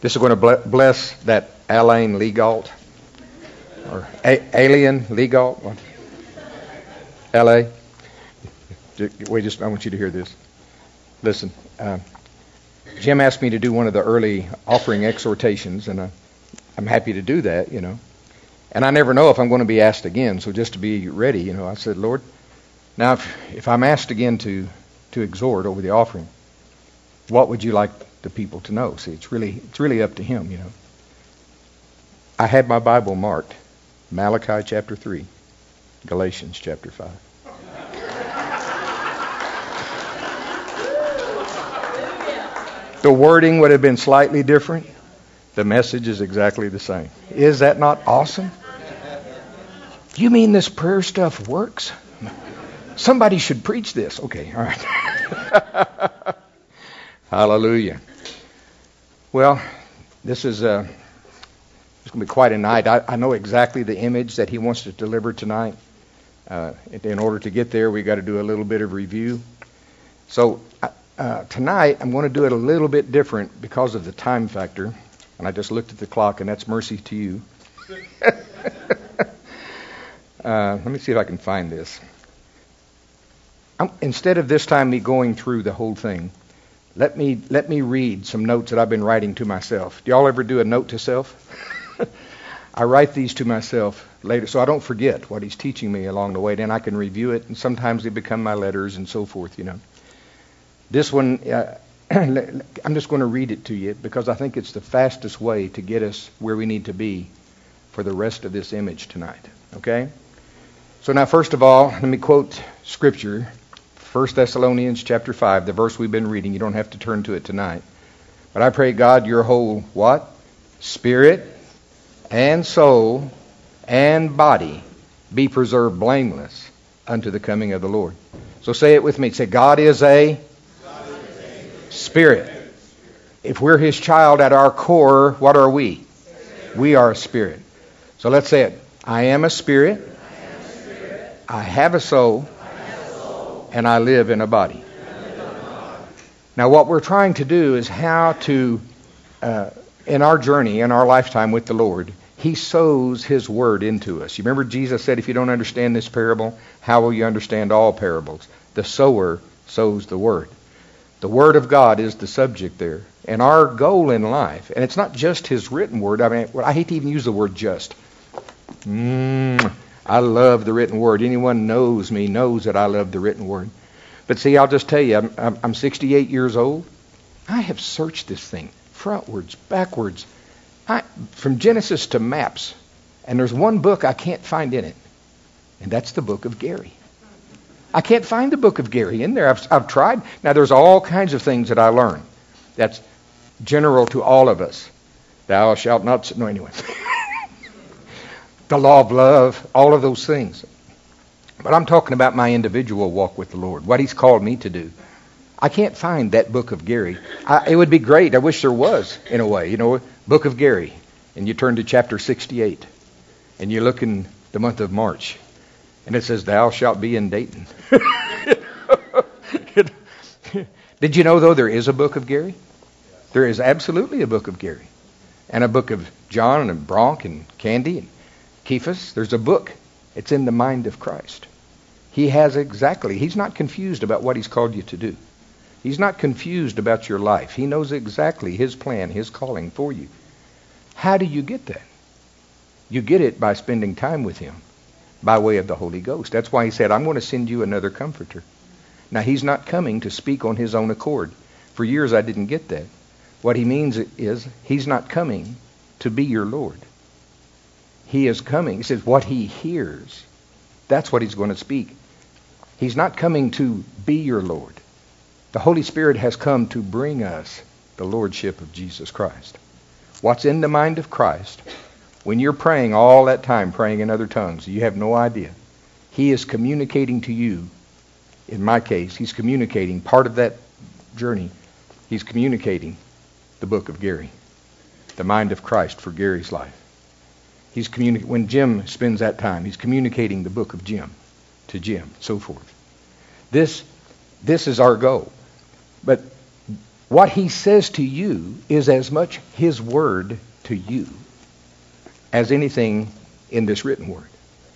This is going to bless that Alain Legault, or Alien Legault. What? L.A. Wait, I want you to hear this. Listen, Jim asked me to do one of the early offering exhortations, and I'm happy to do that, And I never know if I'm going to be asked again, so just to be ready, I said, Lord, now if I'm asked again to exhort over the offering, what would you like the people to know? See, it's really up to Him, I had my Bible marked, Malachi chapter 3, Galatians chapter 5. The wording would have been slightly different. The message is exactly the same. Is that not awesome? You mean this prayer stuff works? Somebody should preach this. Okay, all right. Hallelujah. Well, this is it's going to be quite a night. I know exactly the image that he wants to deliver tonight. In order to get there, we've got to do a little bit of review. So tonight, I'm going to do it a little bit different because of the time factor. And I just looked at the clock, and that's mercy to you. Let me see if I can find this. Instead of this time me going through the whole thing, let me read some notes that I've been writing to myself. Do y'all ever do a note to self? I write these to myself later, so I don't forget what he's teaching me along the way. Then I can review it, and sometimes they become my letters and so forth, This one, I'm just going to read it to you because I think it's the fastest way to get us where we need to be for the rest of this image tonight. Okay? So now, first of all, let me quote Scripture, 1 Thessalonians chapter 5, the verse we've been reading. You don't have to turn to it tonight. But I pray, God, your whole what? Spirit and soul and body be preserved blameless unto the coming of the Lord. So say it with me. Say, God is a spirit. If we're His child at our core, what are we? We are a spirit. So let's say it. I am a spirit. I have a soul. And I live in a body. Now what we're trying to do is how to, in our journey, in our lifetime with the Lord, He sows His word into us. You remember Jesus said, if you don't understand this parable, how will you understand all parables? The sower sows the word. The Word of God is the subject there. And our goal in life, and it's not just His written word. I mean, I hate to even use the word just. I love the written word. Anyone knows me knows that I love the written word. But see, I'll just tell you, I'm 68 years old. I have searched this thing frontwards, backwards, from Genesis to maps. And there's one book I can't find in it. And that's the book of Gary. I can't find the book of Gary in there. I've tried. Now, there's all kinds of things that I learn. That's general to all of us. Thou shalt not... No, anyway. The law of love, all of those things. But I'm talking about my individual walk with the Lord, what He's called me to do. I can't find that book of Gary. It would be great. I wish there was, in a way. Book of Gary. And you turn to chapter 68. And you look in the month of March. And it says, thou shalt be in Dayton. Did you know, though, there is a book of Gary? There is absolutely a book of Gary. And a book of John and Bronk and Candy and Kephas. There's a book. It's in the mind of Christ. He's not confused about what He's called you to do. He's not confused about your life. He knows exactly His plan, His calling for you. How do you get that? You get it by spending time with Him. By way of the Holy Ghost. That's why He said, I'm going to send you another comforter. Now, He's not coming to speak on His own accord. For years I didn't get that. What He means is, He's not coming to be your Lord. He is coming. He says, what He hears, that's what He's going to speak. He's not coming to be your Lord. The Holy Spirit has come to bring us the Lordship of Jesus Christ. What's in the mind of Christ? When you're praying all that time, praying in other tongues, you have no idea. He is communicating to you. In my case, He's communicating part of that journey. He's communicating the book of Gary, the mind of Christ for Gary's life. When Jim spends that time, he's communicating the book of Jim to Jim, so forth. This is our goal. But What he says to you is as much his word to you as anything in this written word.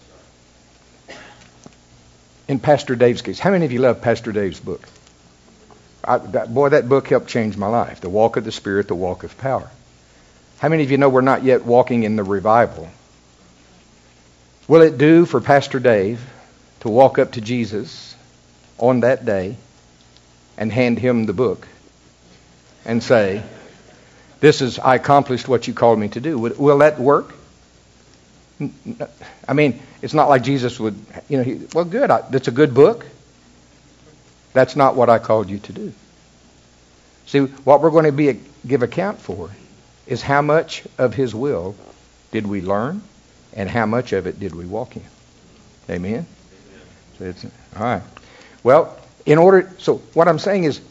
In Pastor Dave's case, how many of you love Pastor Dave's book? That book helped change my life. The Walk of the Spirit, the Walk of Power. How many of you know we're not yet walking in the revival? Will it do for Pastor Dave to walk up to Jesus on that day and hand him the book and say, I accomplished what you called me to do? Will that work? I mean, it's not like Jesus would, good, that's a good book. That's not what I called you to do. See, what we're going to give account for is how much of his will did we learn and how much of it did we walk in. Amen? So all right. Well, so what I'm saying is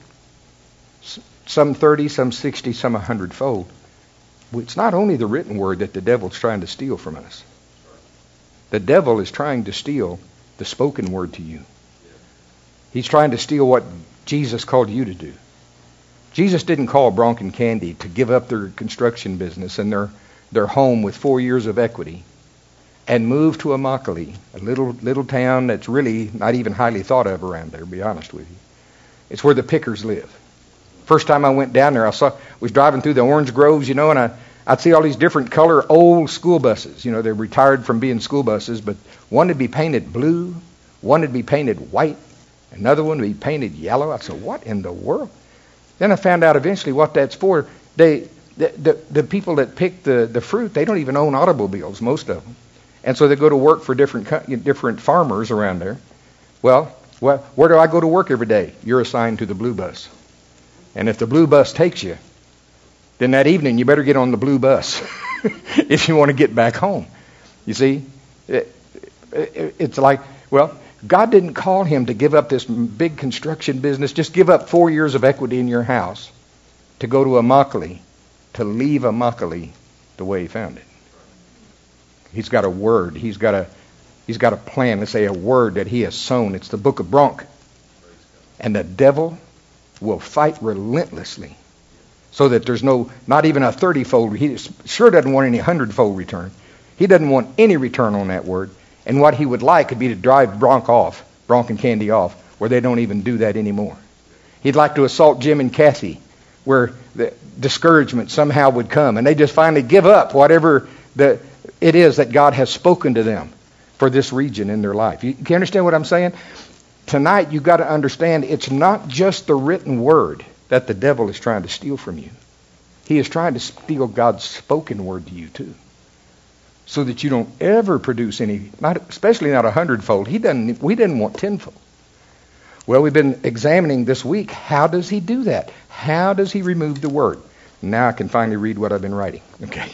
some 30, some 60, some 100-fold. It's not only the written word that the devil's trying to steal from us. The devil is trying to steal the spoken word to you. He's trying to steal what Jesus called you to do. Jesus didn't call Bronk and Candy to give up their construction business and their home with 4 years of equity and move to Immokalee, a little town that's really not even highly thought of around there, to be honest with you. It's where the pickers live. First time I went down there, was driving through the orange groves, and I'd see all these different color old school buses. They're retired from being school buses, but one would be painted blue, one would be painted white, another one would be painted yellow. I said, what in the world? Then I found out eventually what that's for. The people that pick the fruit, they don't even own automobiles, most of them. And so they go to work for different farmers around there. Well, where do I go to work every day? You're assigned to the blue bus. And if the blue bus takes you, then that evening you better get on the blue bus if you want to get back home. You see, it's like, God didn't call him to give up this big construction business. Just give up 4 years of equity in your house to go to Immokalee, to leave Immokalee the way he found it. He's got a word. He's got a plan. Let's say a word that he has sown. It's the book of Bronk. And the devil will fight relentlessly so that there's not even a 30-fold. He sure doesn't want any 100-fold return. He doesn't want any return on that word. And what he would like would be to drive Bronk and Candy off, where they don't even do that anymore. He'd like to assault Jim and Kathy, where the discouragement somehow would come, and they just finally give up whatever it is that God has spoken to them for this region in their life. You can understand what I'm saying? Tonight, you've got to understand it's not just the written word that the devil is trying to steal from you. He is trying to steal God's spoken word to you too, so that you don't ever produce any, especially not 100-fold. We didn't want 10-fold. Well, we've been examining this week, how does he do that? How does he remove the word? Now I can finally read what I've been writing. Okay.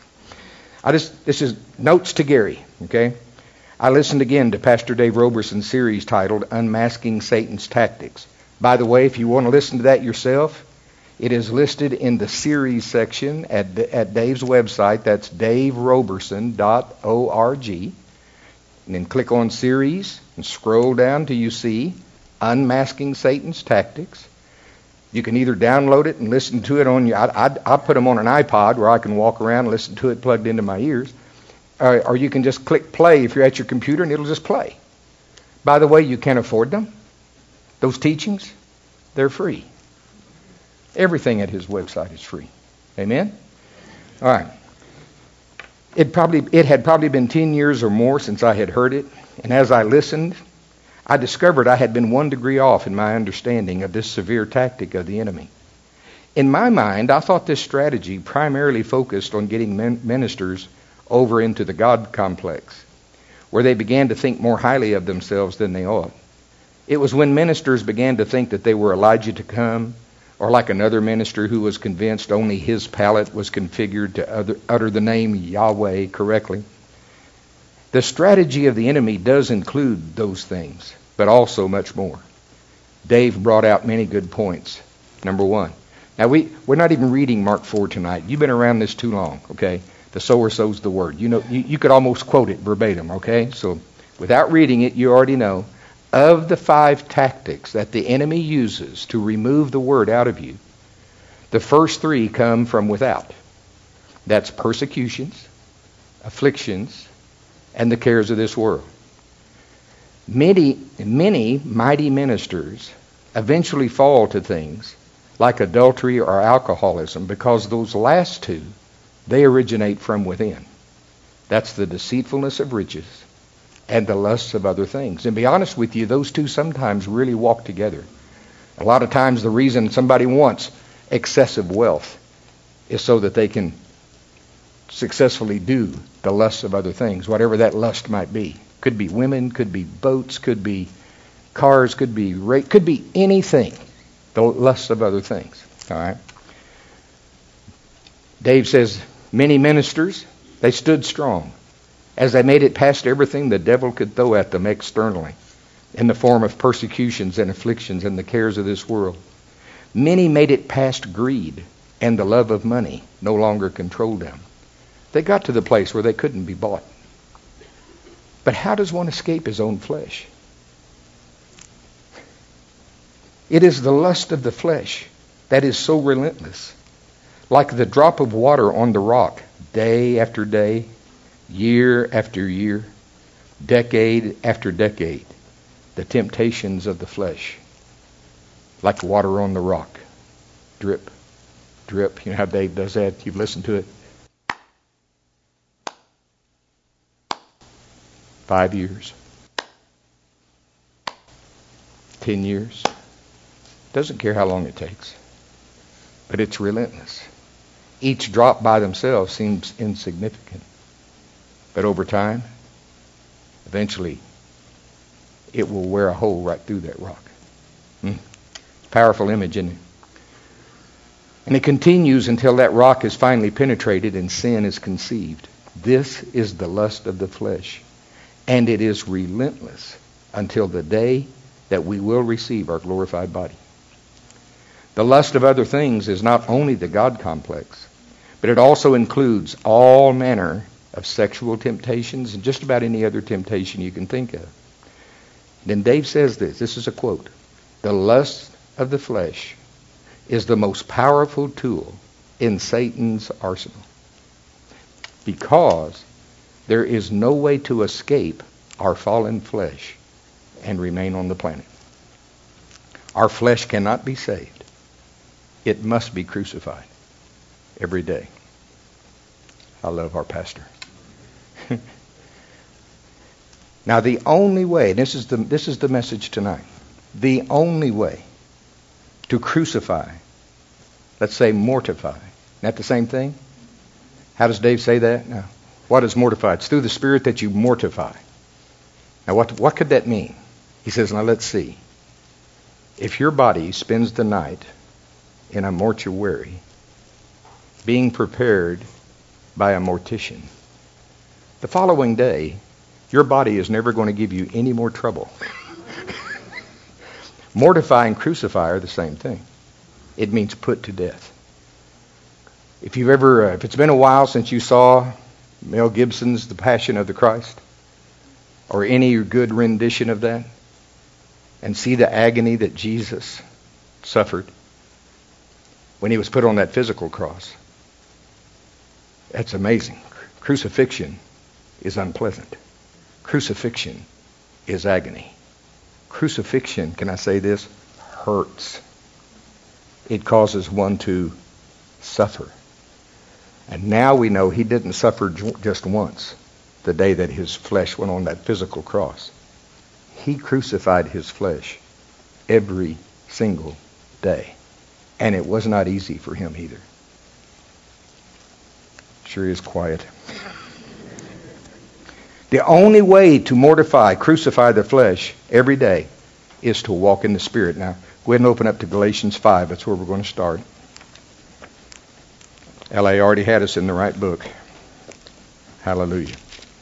This is notes to Gary. Okay. I listened again to Pastor Dave Roberson's series titled Unmasking Satan's Tactics. By the way, if you want to listen to that yourself, it is listed in the series section at Dave's website. That's daveroberson.org. And then click on series and scroll down till you see Unmasking Satan's Tactics. You can either download it and listen to it on your... I put them on an iPod where I can walk around and listen to it plugged into my ears. Or you can just click play if you're at your computer and it'll just play. By the way, you can't afford them. Those teachings, they're free. Everything at his website is free. Amen? All right. It had probably been 10 years or more since I had heard it. And as I listened, I discovered I had been 1 degree off in my understanding of this severe tactic of the enemy. In my mind, I thought this strategy primarily focused on getting ministers over into the God complex, where they began to think more highly of themselves than they ought. It was when ministers began to think that they were Elijah to come, or like another minister who was convinced only his palate was configured to utter the name Yahweh correctly. The strategy of the enemy does include those things, but also much more. Dave brought out many good points. Number one. Now, we're not even reading Mark 4 tonight. You've been around this too long, okay? The sower sows the word. You could almost quote it verbatim, okay? So without reading it, you already know. Of the 5 tactics that the enemy uses to remove the word out of you, The first three come from without. That's persecutions, afflictions, and the cares of this world. Many mighty ministers eventually fall to things like adultery or alcoholism because those last two, they originate from within. That's the deceitfulness of riches and the lusts of other things. And to be honest with you, those two sometimes really walk together. A lot of times the reason somebody wants excessive wealth is so that they can successfully do the lusts of other things, whatever that lust might be. Could be women, could be boats, could be cars, could be anything. The lusts of other things. All right. Dave says, many ministers, they stood strong as they made it past everything the devil could throw at them externally in the form of persecutions and afflictions and the cares of this world. Many made it past greed, and the love of money no longer controlled them. They got to the place where they couldn't be bought. But how does one escape his own flesh? It is the lust of the flesh that is so relentless. Like the drop of water on the rock, day after day, year after year, decade after decade. The temptations of the flesh, like water on the rock. Drip, drip. You know how Dave does that? You've listened to it. 5 years. 10 years. Doesn't care how long it takes. But it's relentless. Each drop by themselves seems insignificant. But over time, eventually, it will wear a hole right through that rock. Powerful image, isn't it? And it continues until that rock is finally penetrated and sin is conceived. This is the lust of the flesh. And it is relentless until the day that we will receive our glorified body. The lust of other things is not only the God complex, but it also includes all manner of sexual temptations and just about any other temptation you can think of. Then Dave says this is a quote, the lust of the flesh is the most powerful tool in Satan's arsenal because there is no way to escape our fallen flesh and remain on the planet. Our flesh cannot be saved. It must be crucified every day. I love our pastor. Now the only way, this is the message tonight, the only way to crucify, let's say mortify, isn't that the same thing? How does Dave say that? No. What is mortify? It's through the Spirit that you mortify. Now what could that mean? He says, now let's see. If your body spends the night in a mortuary, being prepared by a mortician, the following day, your body is never going to give you any more trouble. Mortify and crucify are the same thing. It means put to death. If it's been a while since you saw Mel Gibson's The Passion of the Christ, or any good rendition of that, and see the agony that Jesus suffered when he was put on that physical cross, that's amazing. Crucifixion is unpleasant. Crucifixion is agony. Crucifixion, can I say this, hurts. It causes one to suffer. And now we know he didn't suffer just once, the day that his flesh went on that physical cross. He crucified his flesh every single day. And it was not easy for him either. Sure is quiet. The only way to mortify, crucify the flesh every day is to walk in the Spirit. Now, go ahead and open up to Galatians 5. That's where we're going to start. L.A. already had us in the right book. Hallelujah.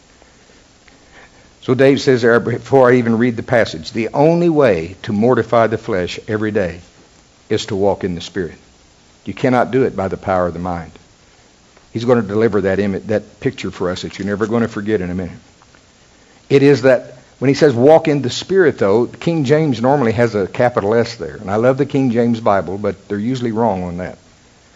So Dave says there, before I even read the passage, the only way to mortify the flesh every day is to walk in the Spirit. You cannot do it by the power of the mind. He's going to deliver that picture for us that you're never going to forget in a minute. It is that when he says walk in the Spirit, though, King James normally has a capital S there. And I love the King James Bible, but they're usually wrong on that.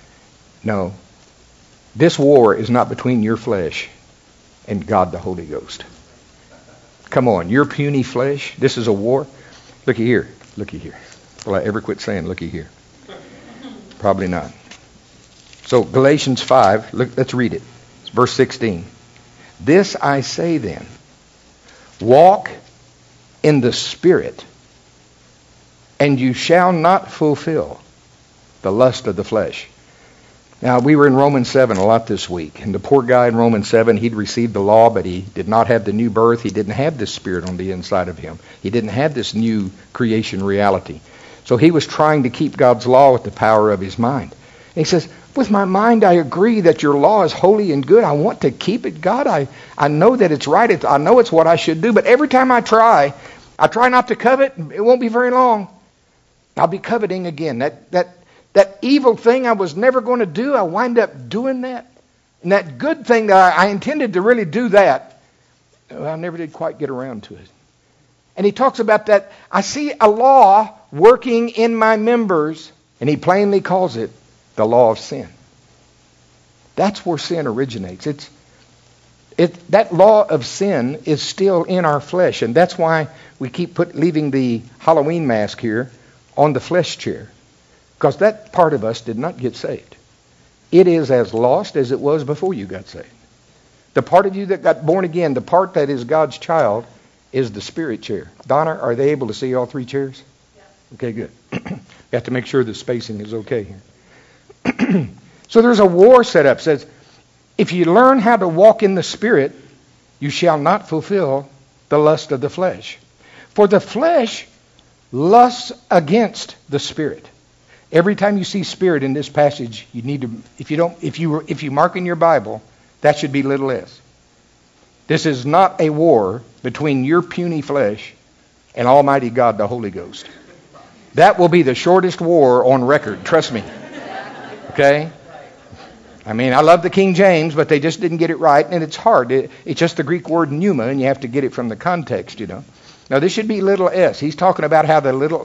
No. This war is not between your flesh and God the Holy Ghost. Come on, your puny flesh, this is a war. Looky here. Looky here. Will I ever quit saying looky here? Probably not. So Galatians 5, let's read it. It's verse 16. This I say then, walk in the Spirit, and you shall not fulfill the lust of the flesh. Now, we were in Romans 7 a lot this week, and the poor guy in Romans 7, he'd received the law, but he did not have the new birth. He didn't have this Spirit on the inside of him. He didn't have this new creation reality. So he was trying to keep God's law with the power of his mind. And he says, with my mind, I agree that your law is holy and good. I want to keep it, God. I know that it's right. I know it's what I should do. But every time I try not to covet. It won't be very long. I'll be coveting again. That evil thing I was never going to do, I wind up doing that. And that good thing that I intended to really do that, I never did quite get around to it. And he talks about that. I see a law working in my members, and he plainly calls it the law of sin. That's where sin originates. That law of sin is still in our flesh, and that's why we keep leaving the Halloween mask here on the flesh chair, because that part of us did not get saved. It is as lost as it was before you got saved. The part of you that got born again, the part that is God's child, is the spirit chair. Donna, are they able to see all three chairs? Yes. Okay, good. You have to make sure the spacing is okay here. So there's a war set up. It says, if you learn how to walk in the Spirit, you shall not fulfill the lust of the flesh. For the flesh lusts against the Spirit. Every time you see Spirit in this passage, you need to, if you mark in your Bible, that should be little s. This is not a war between your puny flesh and Almighty God, the Holy Ghost. That will be the shortest war on record, trust me. Okay? I mean, I love the King James, but they just didn't get it right, and it's hard. It's just the Greek word pneuma, and you have to get it from the context, Now, this should be little s. He's talking about how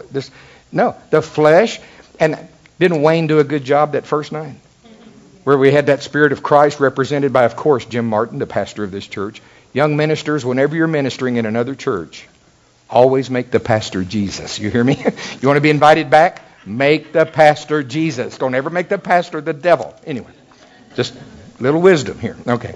the flesh, and didn't Wayne do a good job that first night? Where we had that Spirit of Christ represented by, of course, Jim Martin, the pastor of this church. Young ministers, whenever you're ministering in another church, always make the pastor Jesus. You hear me? You want to be invited back? Make the pastor Jesus. Don't ever make the pastor the devil. Anyway, just a little wisdom here. Okay.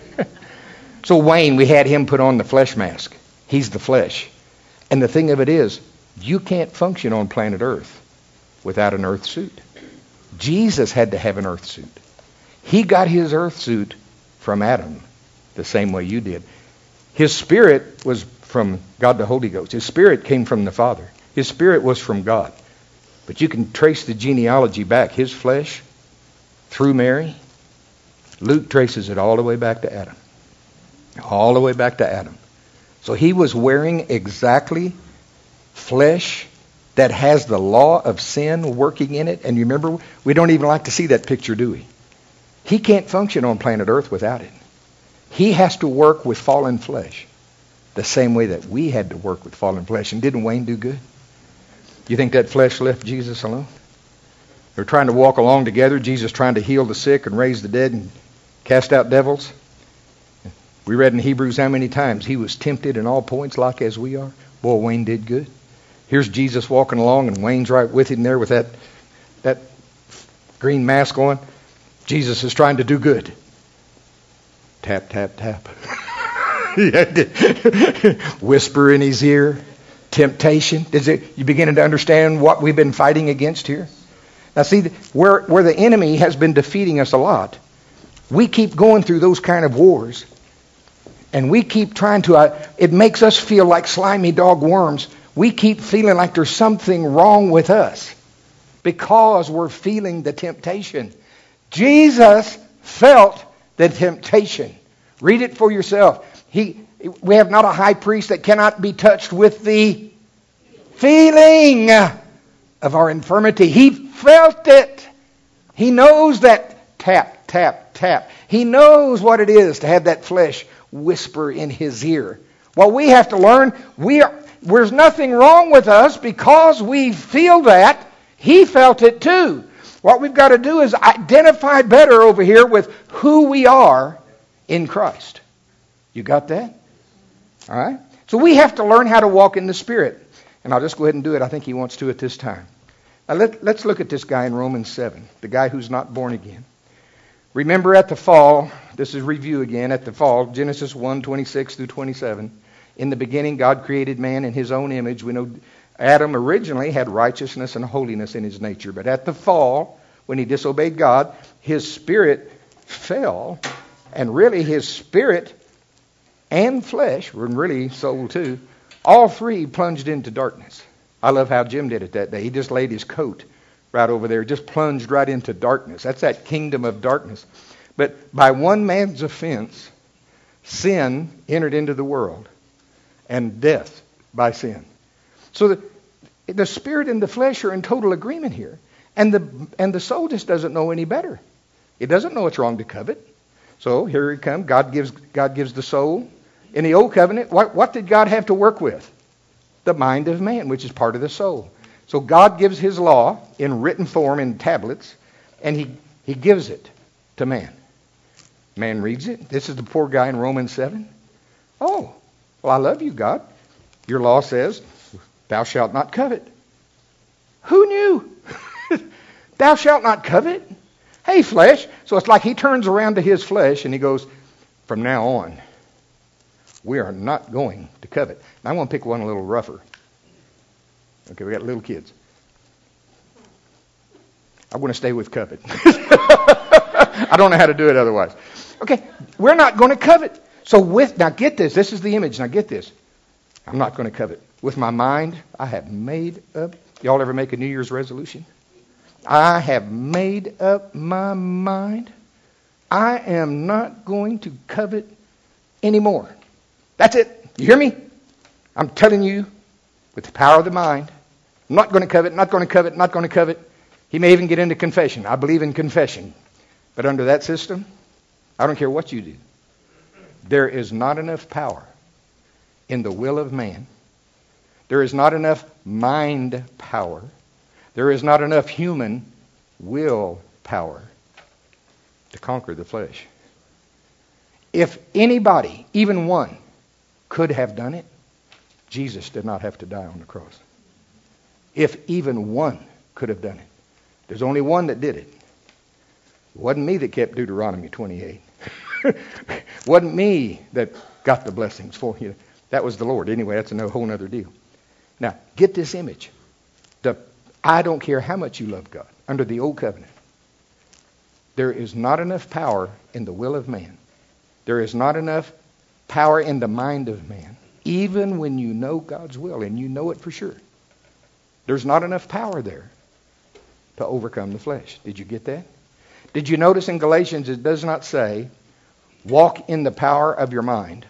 So Wayne, we had him put on the flesh mask. He's the flesh. And the thing of it is, you can't function on planet Earth without an earth suit. Jesus had to have an earth suit. He got his earth suit from Adam, the same way you did. His spirit was from God the Holy Ghost. His spirit came from the Father. His spirit was from God. But you can trace the genealogy back. His flesh, through Mary, Luke traces it all the way back to Adam. All the way back to Adam. So he was wearing exactly flesh that has the law of sin working in it. And you remember, we don't even like to see that picture, do we? He can't function on planet Earth without it. He has to work with fallen flesh the same way that we had to work with fallen flesh. And didn't Wayne do good? You think that flesh left Jesus alone? They're trying to walk along together. Jesus trying to heal the sick and raise the dead and cast out devils. We read in Hebrews how many times he was tempted in all points like as we are. Boy, Wayne did good. Here's Jesus walking along and Wayne's right with him there with that green mask on. Jesus is trying to do good. Tap, tap, tap. Whisper in his ear. Temptation. You beginning to understand what we've been fighting against here? Now see, where the enemy has been defeating us a lot, we keep going through those kind of wars. And we keep trying to, it makes us feel like slimy dog worms. We keep feeling like there's something wrong with us because we're feeling the temptation. Jesus felt the temptation. Read it for yourself. We have not a high priest that cannot be touched with the feeling of our infirmity. He felt it. He knows that tap, tap, tap. He knows what it is to have that flesh whisper in his ear. Well, we have to learn there's nothing wrong with us because we feel that. He felt it too. What we've got to do is identify better over here with who we are in Christ. You got that? All right? So we have to learn how to walk in the Spirit. And I'll just go ahead and do it. I think he wants to at this time. Now let's look at this guy in Romans 7, the guy who's not born again. Remember at the fall, this is review again, at the fall, Genesis 1:26 through 27. In the beginning, God created man in his own image. We know Adam originally had righteousness and holiness in his nature. But at the fall, when he disobeyed God, his spirit fell. And really his spirit and flesh, and really soul too, all three plunged into darkness. I love how Jim did it that day. He just laid his coat right over there, just plunged right into darkness. That's that kingdom of darkness. But by one man's offense, sin entered into the world, and death by sin. So the spirit and the flesh are in total agreement here. And the soul just doesn't know any better. It doesn't know it's wrong to covet. So here it comes. God gives the soul. In the old covenant, what did God have to work with? The mind of man, which is part of the soul. So God gives his law in written form in tablets, and he gives it to man. Man reads it. This is the poor guy in Romans 7. Oh, well, I love you, God. Your law says, thou shalt not covet. Who knew? Thou shalt not covet? Hey, flesh. So it's like he turns around to his flesh and he goes, from now on, we are not going to covet. Now, I want to pick one a little rougher. Okay, we got little kids. I want to stay with covet. I don't know how to do it otherwise. Okay, we're not going to covet. So now get this. This is the image. Now get this. I'm not going to covet. With my mind, I have made up. Y'all ever make a New Year's resolution? I have made up my mind. I am not going to covet anymore. That's it. You hear me? I'm telling you, with the power of the mind, I'm not going to covet, not going to covet, not going to covet. He may even get into confession. I believe in confession. But under that system, I don't care what you do. There is not enough power in the will of man. There is not enough mind power. There is not enough human will power to conquer the flesh. If anybody, even one, could have done it, Jesus did not have to die on the cross. If even one could have done it. There's only one that did it. It wasn't me that kept Deuteronomy 28. It wasn't me that got the blessings for you. That was the Lord. Anyway, that's a whole other deal. Now, get this image. I don't care how much you love God. Under the old covenant, there is not enough power in the will of man. There is not enough power in the mind of man. Even when you know God's will, and you know it for sure. There's not enough power there to overcome the flesh. Did you get that? Did you notice in Galatians it does not say, walk in the power of your mind,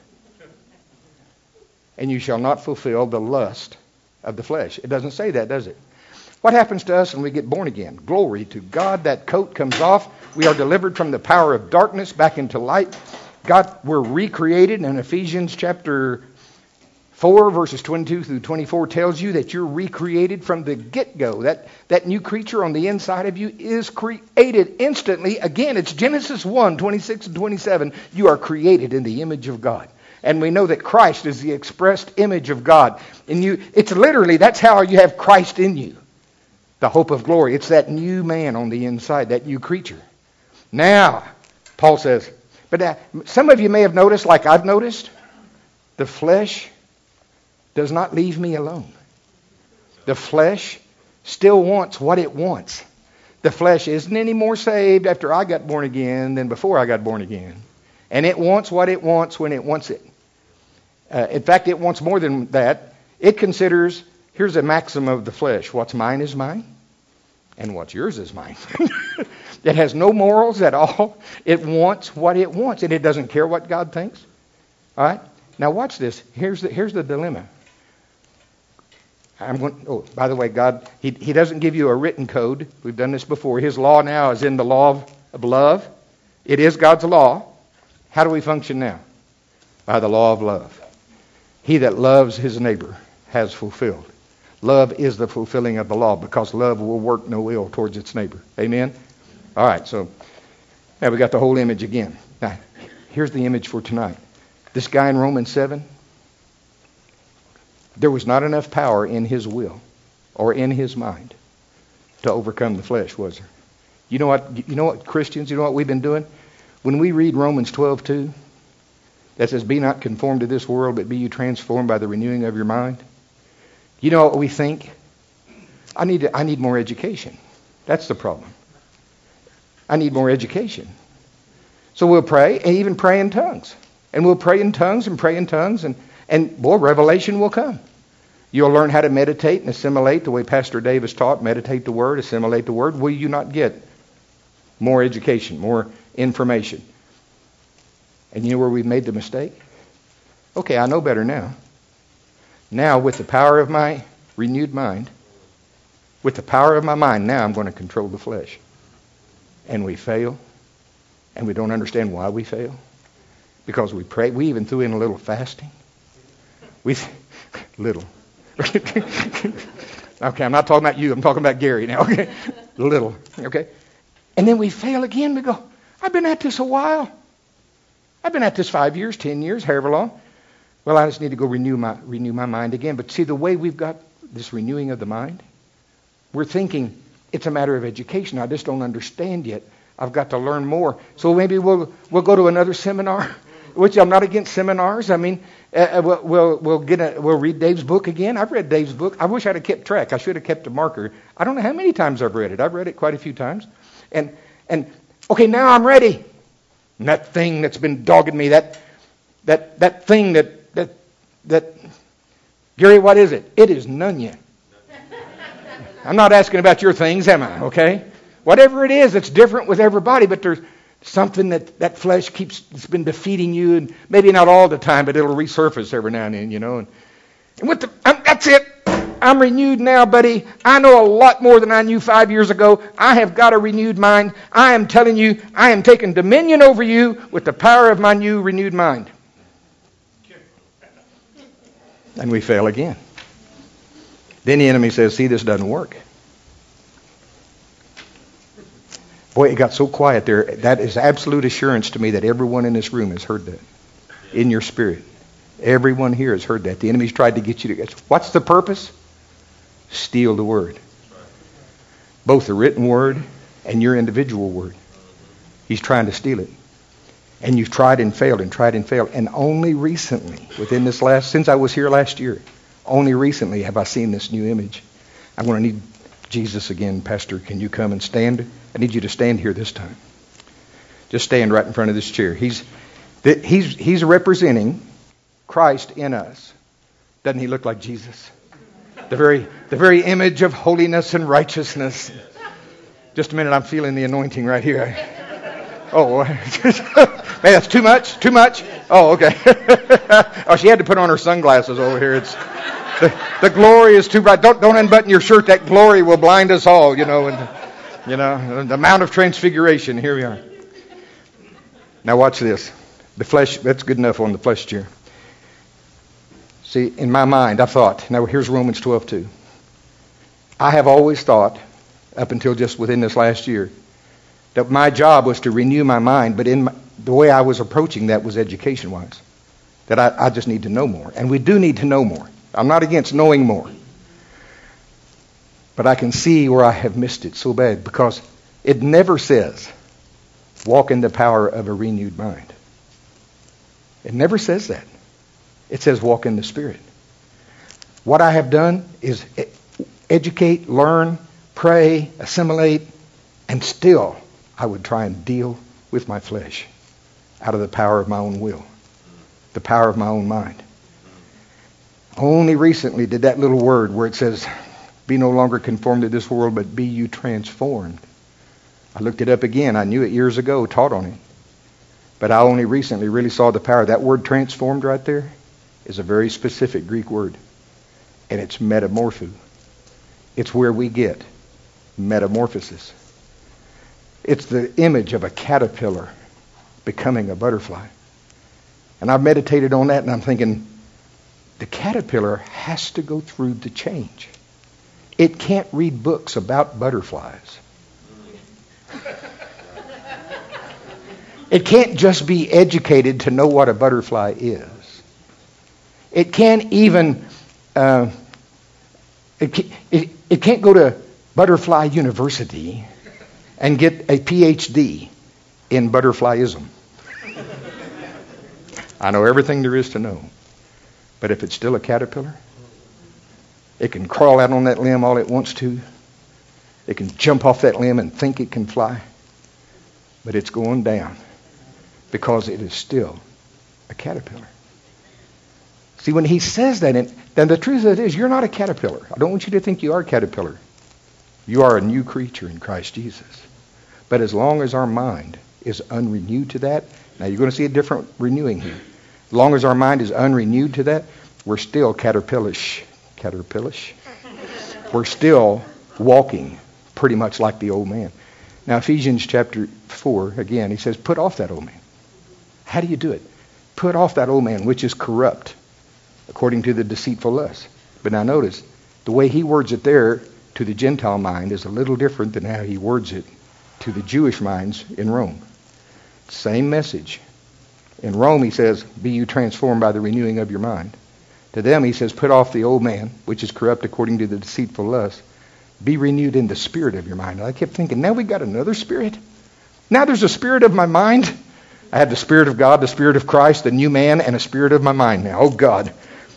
and you shall not fulfill the lust of the flesh. It doesn't say that, does it? What happens to us when we get born again? Glory to God. That coat comes off. We are delivered from the power of darkness back into light. God, we're recreated. And Ephesians chapter 4, verses 22 through 24 tells you that you're recreated from the get-go. That new creature on the inside of you is created instantly. Again, it's Genesis 1, 26 and 27. You are created in the image of God. And we know that Christ is the expressed image of God. And it's literally, that's how you have Christ in you. The hope of glory. It's that new man on the inside, that new creature. Now, Paul says, but some of you may have noticed, like I've noticed, the flesh does not leave me alone. The flesh still wants what it wants. The flesh isn't any more saved after I got born again than before I got born again. And it wants what it wants when it wants it. In fact, it wants more than that. It considers, here's a maxim of the flesh. What's mine is mine, and what's yours is mine. It has no morals at all. It wants what it wants, and it doesn't care what God thinks. All right? Now watch this. Here's the dilemma. By the way, God, He doesn't give you a written code. We've done this before. His law now is in the law of love. It is God's law. How do we function now? By the law of love. He that loves his neighbor has fulfilled. Love is the fulfilling of the law, because love will work no ill towards its neighbor. Amen? All right, so now we got the whole image again. Now, here's the image for tonight. This guy in Romans 7, there was not enough power in his will or in his mind to overcome the flesh, was there? You know what, Christians, you know what we've been doing? When we read Romans 12:2, that says, be not conformed to this world, but be you transformed by the renewing of your mind. You know what we think? I need more education. That's the problem. I need more education. So we'll pray, and even pray in tongues. And we'll pray in tongues and pray in tongues, and boy, revelation will come. You'll learn how to meditate and assimilate the way Pastor Davis taught. Meditate the Word, assimilate the Word. Will you not get more education, more information? And you know where we've made the mistake? Okay, I know better now. Now, with the power of my renewed mind, with the power of my mind, now I'm going to control the flesh. And we fail. And we don't understand why we fail. Because we pray. We even threw in a little fasting. Little. Okay, I'm not talking about you. I'm talking about Gary now. Okay, little. Okay. And then we fail again. We go, I've been at this a while. I've been at this 5 years, 10 years, however long. Well, I just need to go renew my mind again. But see, the way we've got this renewing of the mind, we're thinking it's a matter of education. I just don't understand yet. I've got to learn more. So maybe we'll go to another seminar, which I'm not against seminars. I mean, we'll read Dave's book again. I've read Dave's book. I wish I'd have kept track. I should have kept a marker. I don't know how many times I've read it. I've read it quite a few times. And okay, now I'm ready. And that thing that's been dogging me, that thing that Gary, what is it? It is Nunya. I'm not asking about your things, am I? Okay? Whatever it is, it's different with everybody, but there's something that flesh it's been defeating you, and maybe not all the time, but it'll resurface every now and then, you know. And that's it. I'm renewed now, buddy. I know a lot more than I knew 5 years ago. I have got a renewed mind. I am telling you, I am taking dominion over you with the power of my new renewed mind. And we fail again. Then the enemy says, see, this doesn't work. Boy, it got so quiet there. That is absolute assurance to me that everyone in this room has heard that. In your spirit. Everyone here has heard that. The enemy's tried to get you to... What's the purpose? Steal the word. Both the written word and your individual word. He's trying to steal it. And you've tried and failed and tried and failed. And only recently, since I was here last year, only recently have I seen this new image. I'm going to need Jesus again. Pastor, can you come and stand? I need you to stand here this time. Just stand right in front of this chair. He's representing Christ in us. Doesn't he look like Jesus? The very image of holiness and righteousness. Just a minute, I'm feeling the anointing right here. Oh, man, that's too much? Too much? Oh, okay. Oh, she had to put on her sunglasses over here. It's the glory is too bright. Don't unbutton your shirt. That glory will blind us all, you know. And the Mount of Transfiguration. Here we are. Now watch this. The flesh, that's good enough on the flesh chair. See, in my mind, I thought, now here's Romans 12:2. I have always thought, up until just within this last year, that my job was to renew my mind, but the way I was approaching that was education-wise. That I just need to know more. And we do need to know more. I'm not against knowing more. But I can see where I have missed it so bad, because it never says, walk in the power of a renewed mind. It never says that. It says walk in the Spirit. What I have done is educate, learn, pray, assimilate, and still I would try and deal with my flesh out of the power of my own will, the power of my own mind. Only recently did that little word where it says, be no longer conformed to this world, but be you transformed. I looked it up again. I knew it years ago, taught on it. But I only recently really saw the power. That word transformed right there is a very specific Greek word. And it's metamorpho. It's where we get metamorphosis. It's the image of a caterpillar becoming a butterfly. And I've meditated on that, and I'm thinking, the caterpillar has to go through the change. It can't read books about butterflies. It can't just be educated to know what a butterfly is. It can't even, it can't go to Butterfly University and get a PhD in butterflyism. I know everything there is to know. But if it's still a caterpillar, it can crawl out on that limb all it wants to. It can jump off that limb and think it can fly. But it's going down because it is still a caterpillar. See, when he says that, then the truth of it is, you're not a caterpillar. I don't want you to think you are a caterpillar. You are a new creature in Christ Jesus. But as long as our mind is unrenewed to that, now you're going to see a different renewing here. As long as our mind is unrenewed to that, we're still caterpillish. We're still walking pretty much like the old man. Now Ephesians chapter 4, again, he says, put off that old man. How do you do it? Put off that old man, which is corrupt, according to the deceitful lust. But now notice, the way he words it there to the Gentile mind is a little different than how he words it to the Jewish minds in Rome. Same message. In Rome, he says, be you transformed by the renewing of your mind. To them, he says, put off the old man, which is corrupt according to the deceitful lust. Be renewed in the spirit of your mind. And I kept thinking, now we got another spirit? Now there's a spirit of my mind? I have the Spirit of God, the Spirit of Christ, the new man, and a spirit of my mind now. Oh, God.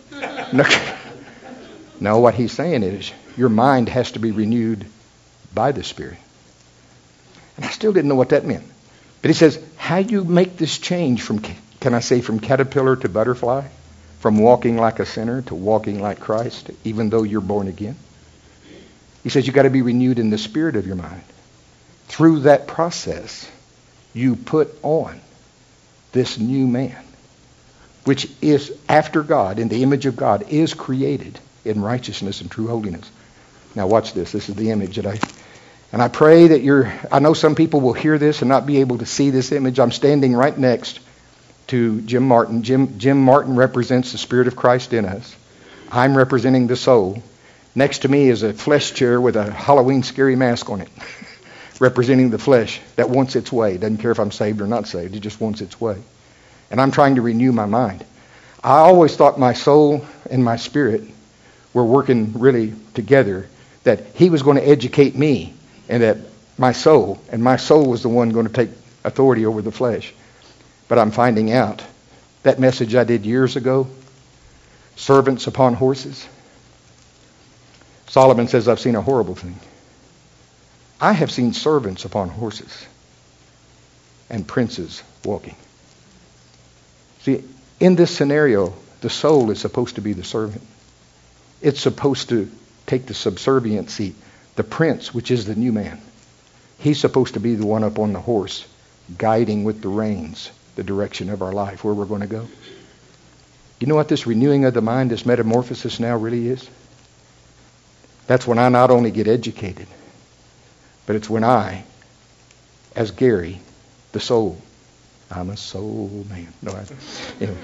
No, what he's saying is your mind has to be renewed by the Spirit. And I still didn't know what that meant. But he says, how you make this change from caterpillar to butterfly? From walking like a sinner to walking like Christ, even though you're born again? He says you got to be renewed in the spirit of your mind. Through that process, you put on this new man, which is after God, in the image of God, is created in righteousness and true holiness. Now watch this. This is the image that I pray that I know some people will hear this and not be able to see this image. I'm standing right next to Jim Martin. Jim Martin represents the Spirit of Christ in us. I'm representing the soul. Next to me is a flesh chair with a Halloween scary mask on it, representing the flesh that wants its way. Doesn't care if I'm saved or not saved. It just wants its way. And I'm trying to renew my mind. I always thought my soul and my spirit were working really together, that he was going to educate me, and that my soul was the one going to take authority over the flesh. But I'm finding out that message I did years ago, servants upon horses. Solomon says, I've seen a horrible thing. I have seen servants upon horses and princes walking. See, in this scenario, the soul is supposed to be the servant. It's supposed to take the subservient seat. The prince, which is the new man, he's supposed to be the one up on the horse, guiding with the reins the direction of our life, where we're going to go. You know what this renewing of the mind, this metamorphosis now really is? That's when I not only get educated, but it's when I, as Gary, the soul, I'm a soul man. No, anyway.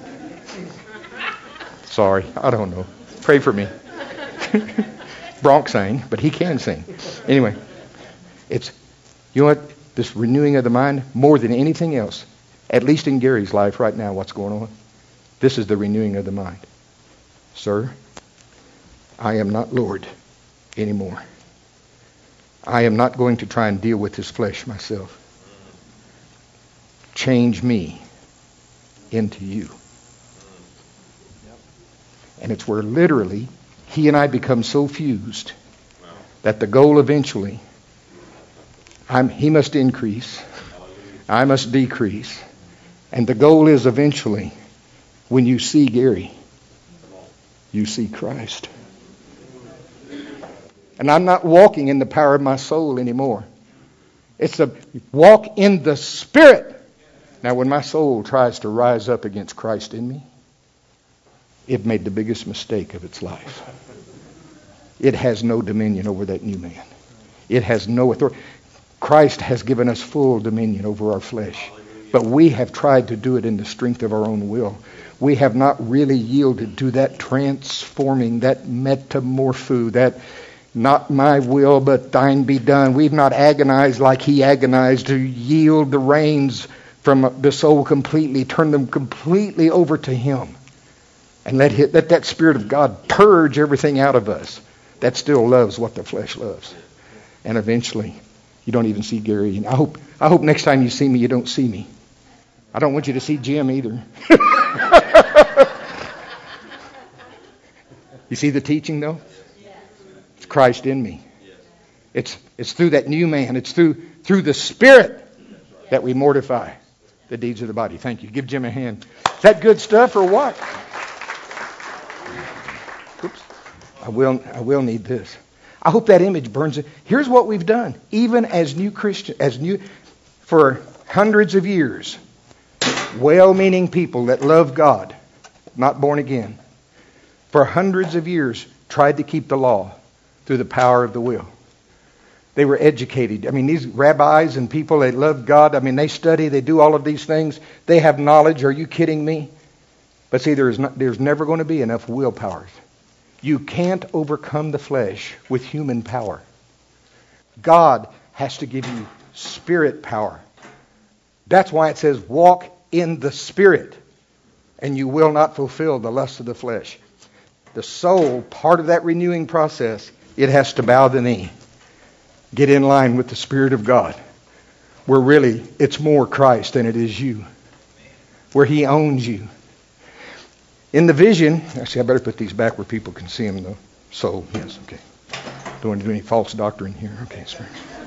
Sorry, I don't know. Pray for me. Bronx sang, but he can sing. Anyway, you know what? This renewing of the mind, more than anything else, at least in Gary's life right now, what's going on? This is the renewing of the mind. Sir, I am not Lord anymore. I am not going to try and deal with this flesh myself. Change me into you. And it's where literally he and I become so fused that the goal eventually, he must increase, I must decrease. And the goal is eventually, when you see Gary, you see Christ. And I'm not walking in the power of my soul anymore. It's a walk in the Spirit. Now, when my soul tries to rise up against Christ in me, it made the biggest mistake of its life. It has no dominion over that new man. It has no authority. Christ has given us full dominion over our flesh. But we have tried to do it in the strength of our own will. We have not really yielded to that transforming, that metamorpho, that Not my will, but thine be done. We've not agonized like he agonized to yield the reins from the soul completely, turn them completely over to him. And let that Spirit of God purge everything out of us that still loves what the flesh loves. And eventually, you don't even see Gary. And I hope next time you see me, you don't see me. I don't want you to see Jim either. You see the teaching, though? It's Christ in me. It's through that new man. It's through the Spirit that we mortify the deeds of the body. Thank you. Give Jim a hand. Is that good stuff or what? Oops. I will need this. I hope that image burns it. Here's what we've done. Even as new Christians, for hundreds of years, well-meaning people that love God, not born again, for hundreds of years tried to keep the law through the power of the will. They were educated. I mean, these rabbis and people, they love God. I mean, they study, they do all of these things. They have knowledge. Are you kidding me? But see, there's never going to be enough willpower. You can't overcome the flesh with human power. God has to give you spirit power. That's why it says, walk in the Spirit, and you will not fulfill the lust of the flesh. The soul, part of that renewing process, it has to bow the knee. Get in line with the Spirit of God. Where really, it's more Christ than it is you. Where He owns you. In the vision, actually I better put these back where people can see them though. So, yes, okay. Don't want to do any false doctrine here. Okay, sorry.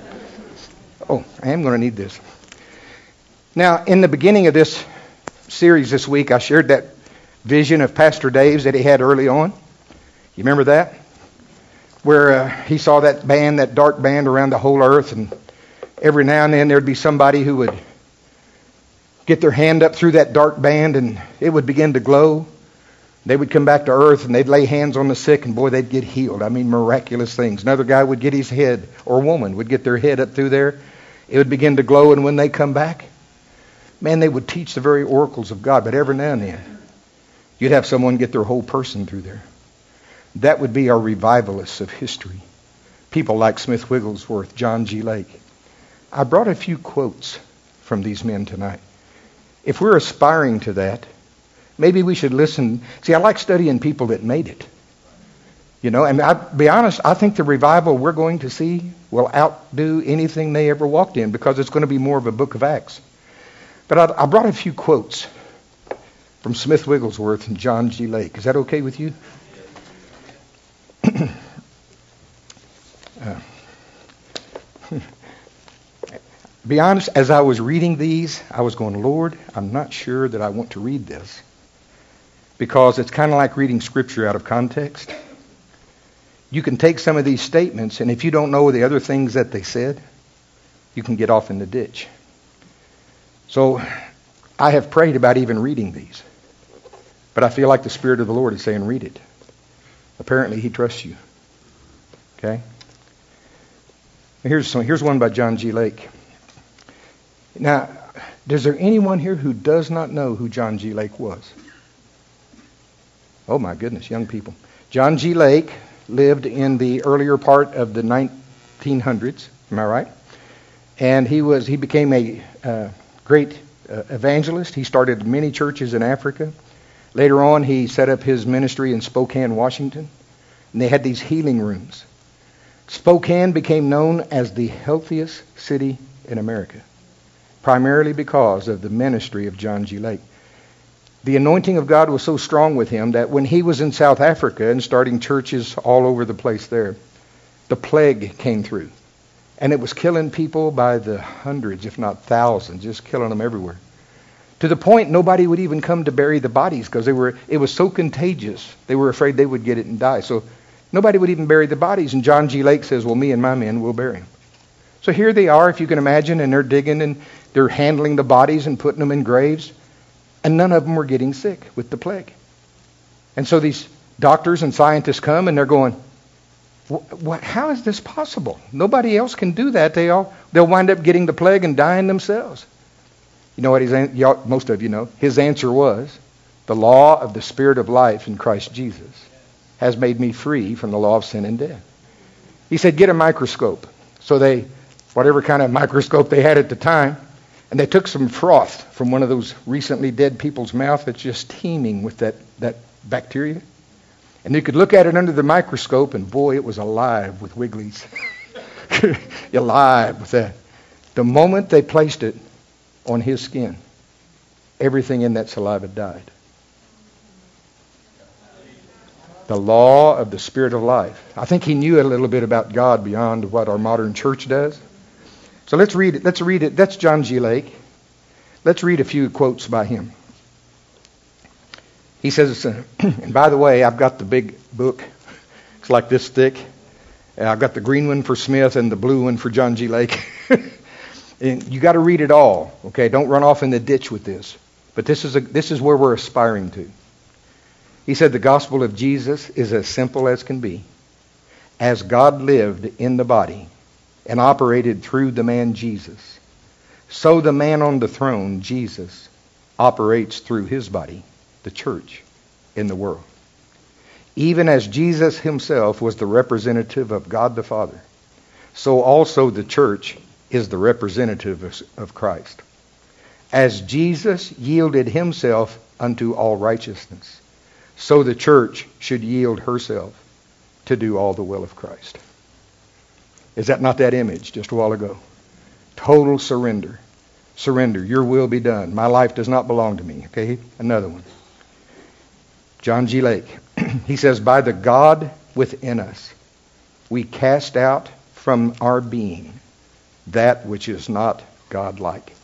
Oh, I am going to need this. Now, in the beginning of this series this week, I shared that vision of Pastor Dave's that he had early on. You remember that? Where he saw that band, that dark band around the whole earth, and every now and then there'd be somebody who would get their hand up through that dark band and it would begin to glow. They would come back to earth and they'd lay hands on the sick and boy, they'd get healed. I mean, miraculous things. Another guy would get his head, or woman would get their head up through there. It would begin to glow, and when they come back, man, they would teach the very oracles of God. But every now and then, you'd have someone get their whole person through there. That would be our revivalists of history. People like Smith Wigglesworth, John G. Lake. I brought a few quotes from these men tonight. If we're aspiring to that, maybe we should listen. See, I like studying people that made it. You know, and I'll be honest, I think the revival we're going to see will outdo anything they ever walked in, because it's going to be more of a book of Acts. But I brought a few quotes from Smith Wigglesworth and John G. Lake. Is that okay with you? Be honest, as I was reading these, I was going, Lord, I'm not sure that I want to read this. Because it's kind of like reading Scripture out of context. You can take some of these statements, and if you don't know the other things that they said, you can get off in the ditch. So I have prayed about even reading these. But I feel like the Spirit of the Lord is saying, read it. Apparently He trusts you. Okay? Here's one by John G. Lake. Now, is there anyone here who does not know who John G. Lake was? Oh my goodness, young people. John G. Lake lived in the earlier part of the 1900s. Am I right? And he became a great evangelist. He started many churches in Africa. Later on, he set up his ministry in Spokane, Washington. And they had these healing rooms. Spokane became known as the healthiest city in America, primarily because of the ministry of John G. Lake. The anointing of God was so strong with him that when he was in South Africa and starting churches all over the place there, the plague came through. And it was killing people by the hundreds, if not thousands, just killing them everywhere. To the point nobody would even come to bury the bodies because it was so contagious. They were afraid they would get it and die. So nobody would even bury the bodies. And John G. Lake says, well, me and my men will bury them. So here they are, if you can imagine, and they're digging and they're handling the bodies and putting them in graves. And none of them were getting sick with the plague. And so these doctors and scientists come and they're going, how is this possible? Nobody else can do that. They'll wind up getting the plague and dying themselves. You know what most of you know. His answer was, the law of the Spirit of life in Christ Jesus has made me free from the law of sin and death. He said, get a microscope. So they, whatever kind of microscope they had at the time, and they took some froth from one of those recently dead people's mouth that's just teeming with that bacteria. And you could look at it under the microscope, and boy, it was alive with wigglies. Alive with that. The moment they placed it on his skin, everything in that saliva died. The law of the Spirit of life. I think he knew a little bit about God beyond what our modern church does. So let's read it. Let's read it. That's John G. Lake. Let's read a few quotes by him. He says, and by the way, I've got the big book. It's like this thick. I've got the green one for Smith and the blue one for John G. Lake. And you got to read it all. Okay, don't run off in the ditch with this. But this is where we're aspiring to. He said the gospel of Jesus is as simple as can be. As God lived in the body and operated through the man Jesus, so the man on the throne, Jesus, operates through his body, the church, in the world. Even as Jesus himself was the representative of God the Father, so also the church is the representative of Christ. As Jesus yielded himself unto all righteousness, so the church should yield herself to do all the will of Christ. Is that not that image just a while ago? Total surrender. Surrender. Your will be done. My life does not belong to me. Okay, another one. John G. Lake. He says, by the God within us, we cast out from our being that which is not God-like.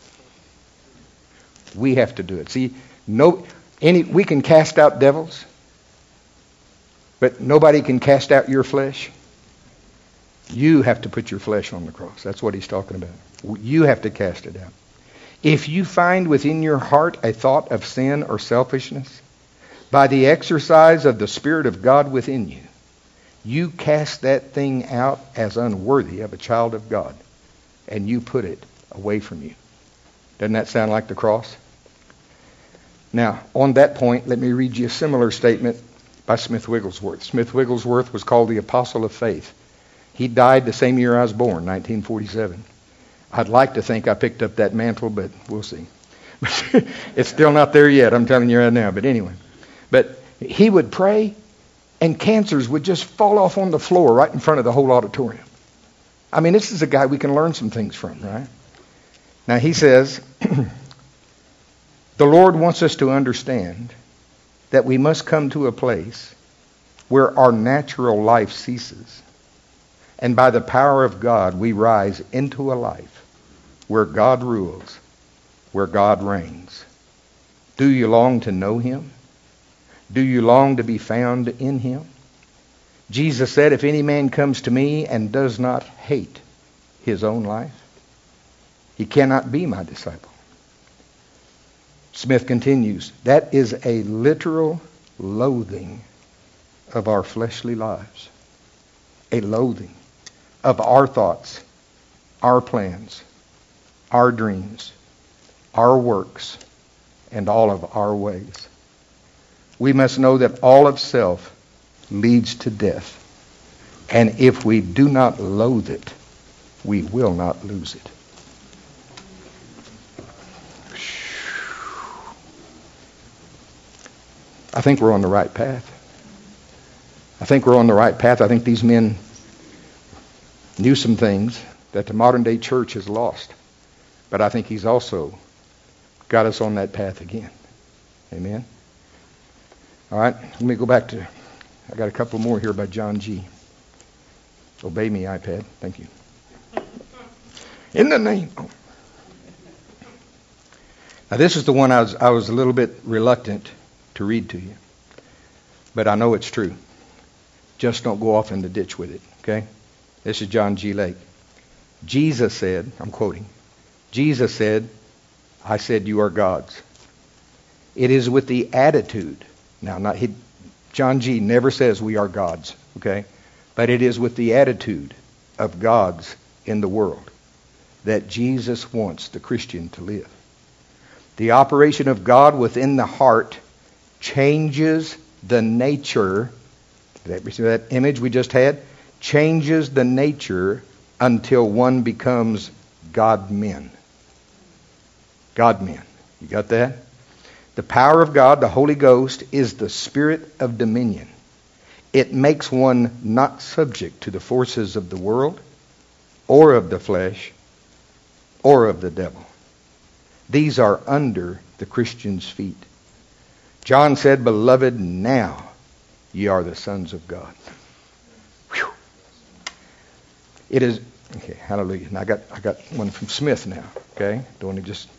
We have to do it. See, we can cast out devils, but nobody can cast out your flesh. You have to put your flesh on the cross. That's what he's talking about. You have to cast it out. If you find within your heart a thought of sin or selfishness, by the exercise of the Spirit of God within you, you cast that thing out as unworthy of a child of God, and you put it away from you. Doesn't that sound like the cross? Now, on that point, let me read you a similar statement by Smith Wigglesworth. Smith Wigglesworth was called the Apostle of Faith. He died the same year I was born, 1947. I'd like to think I picked up that mantle, but we'll see. It's still not there yet, I'm telling you right now. But anyway. But he would pray, and cancers would just fall off on the floor right in front of the whole auditorium. I mean, this is a guy we can learn some things from, right? Now, he says, the Lord wants us to understand that we must come to a place where our natural life ceases. And by the power of God, we rise into a life where God rules, where God reigns. Do you long to know him? Do you long to be found in him? Jesus said, if any man comes to me and does not hate his own life, he cannot be my disciple. Smith continues, that is a literal loathing of our fleshly lives. A loathing of our thoughts, our plans, our dreams, our works, and all of our ways. We must know that all of self leads to death. And if we do not loathe it, we will not lose it. I think we're on the right path. I think we're on the right path. I think these men knew some things that the modern day church has lost. But I think he's also got us on that path again. Amen? All right, let me go back to, I got a couple more here by John G. Obey me, iPad. Thank you. In the name. Oh. Now this is the one I was a little bit reluctant to read to you. But I know it's true. Just don't go off in the ditch with it, okay? This is John G. Lake. Jesus said, I'm quoting, Jesus said, I said you are gods. It is with the attitude. Now, John G. never says we are gods, okay? But it is with the attitude of gods in the world that Jesus wants the Christian to live. The operation of God within the heart changes the nature. That image we just had changes the nature until one becomes God-men. God-men. You got that? The power of God, the Holy Ghost, is the spirit of dominion. It makes one not subject to the forces of the world, or of the flesh, or of the devil. These are under the Christian's feet. John said, "Beloved, now ye are the sons of God." Whew. It is, okay, hallelujah. And I got one from Smith now, okay? Don't want to just...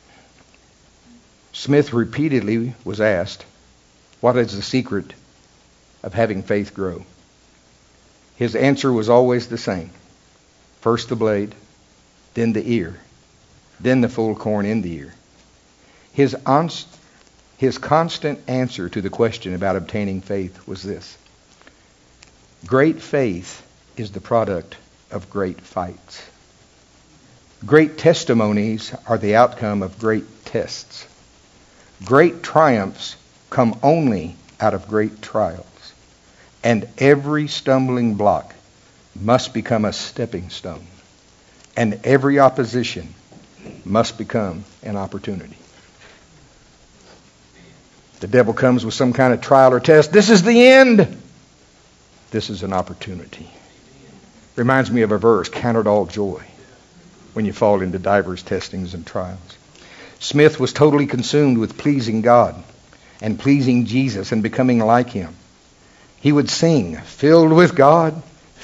Smith repeatedly was asked, what is the secret of having faith grow? His answer was always the same. First the blade, then the ear, then the full corn in the ear. His constant answer to the question about obtaining faith was this: great faith is the product of great fights. Great testimonies are the outcome of great tests. Great triumphs come only out of great trials. And every stumbling block must become a stepping stone. And every opposition must become an opportunity. The devil comes with some kind of trial or test. This is the end. This is an opportunity. Reminds me of a verse, count it all joy when you fall into divers testings and trials. Smith was totally consumed with pleasing God and pleasing Jesus and becoming like him. He would sing, filled with God,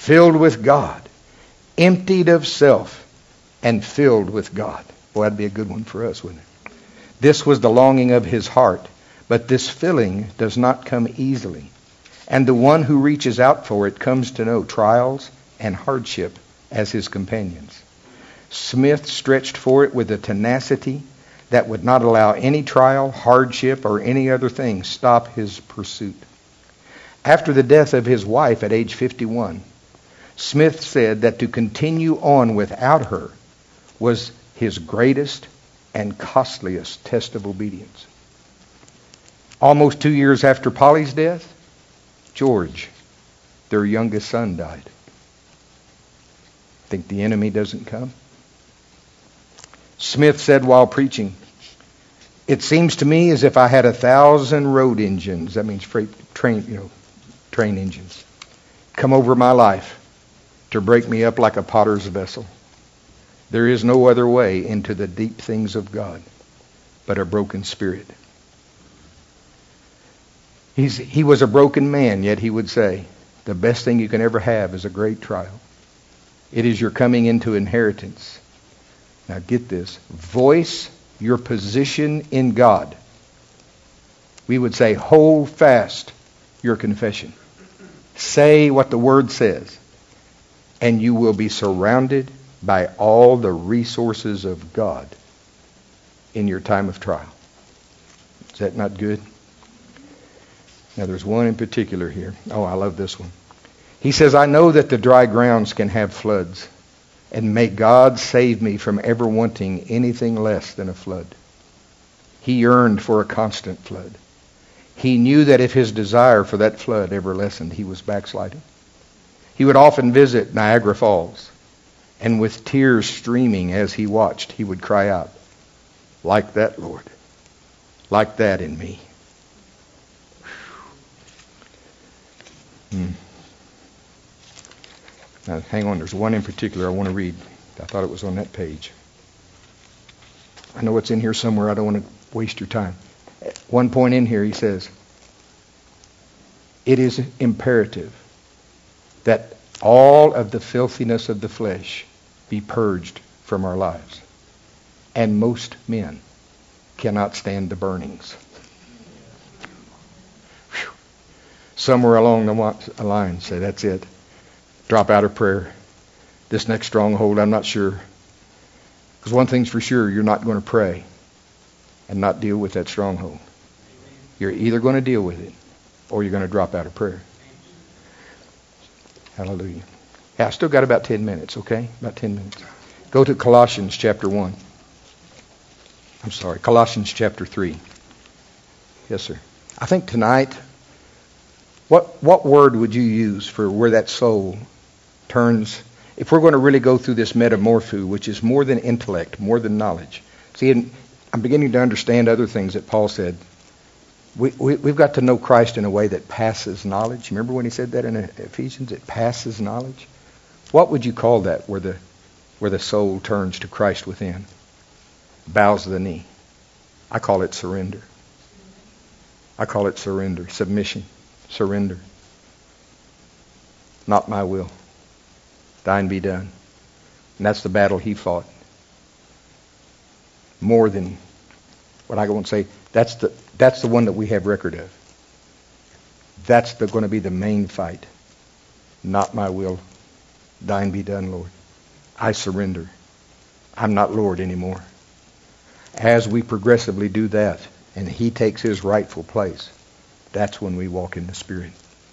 emptied of self, and filled with God. Boy, that'd be a good one for us, wouldn't it? This was the longing of his heart, but this filling does not come easily. And the one who reaches out for it comes to know trials and hardship as his companions. Smith stretched for it with a tenacity that would not allow any trial, hardship, or any other thing stop his pursuit. After the death of his wife at age 51, Smith said that to continue on without her was his greatest and costliest test of obedience. Almost 2 years after Polly's death, George, their youngest son, died. Think the enemy doesn't come? Smith said while preaching, "It seems to me as if I had 1,000 road engines," that means train engines, "come over my life to break me up like a potter's vessel. There is no other way into the deep things of God but a broken spirit." He was a broken man, yet he would say, the best thing you can ever have is a great trial. It is your coming into inheritance. Now get this. Voice your position in God. We would say, hold fast your confession. Say what the Word says. And you will be surrounded by all the resources of God in your time of trial. Is that not good? Now there's one in particular here. Oh, I love this one. He says, "I know that the dry grounds can have floods. And may God save me from ever wanting anything less than a flood." He yearned for a constant flood. He knew that if his desire for that flood ever lessened, he was backsliding. He would often visit Niagara Falls, and with tears streaming as he watched, he would cry out, "Like that, Lord. Like that in me." Now, hang on. There's one in particular I want to read. I thought it was on that page. I know it's in here somewhere. I don't want to waste your time. At one point in here, he says, "It is imperative that all of the filthiness of the flesh be purged from our lives. And most men cannot stand the burnings." Whew. Somewhere along the line, say, that's it. Drop out of prayer. This next stronghold, I'm not sure. Because one thing's for sure, you're not going to pray and not deal with that stronghold. You're either going to deal with it or you're going to drop out of prayer. Hallelujah. Yeah, I still got about 10 minutes, okay? About 10 minutes. Go to Colossians chapter 1. I'm sorry, Colossians chapter 3. Yes, sir. I think tonight, what word would you use for where that soul turns, if we're going to really go through this metamorpho, which is more than intellect, more than knowledge. See, I'm beginning to understand other things that Paul said. We've got to know Christ in a way that passes knowledge. Remember when he said that in Ephesians? It passes knowledge. What would you call that where the soul turns to Christ within? Bows the knee. I call it surrender. I call it surrender. Submission. Surrender. Not my will. Thine be done. And that's the battle he fought. More than what I won't say. That's the one that we have record of. That's going to be the main fight. Not my will. Thine be done, Lord. I surrender. I'm not Lord anymore. As we progressively do that, and he takes his rightful place, that's when we walk in the Spirit.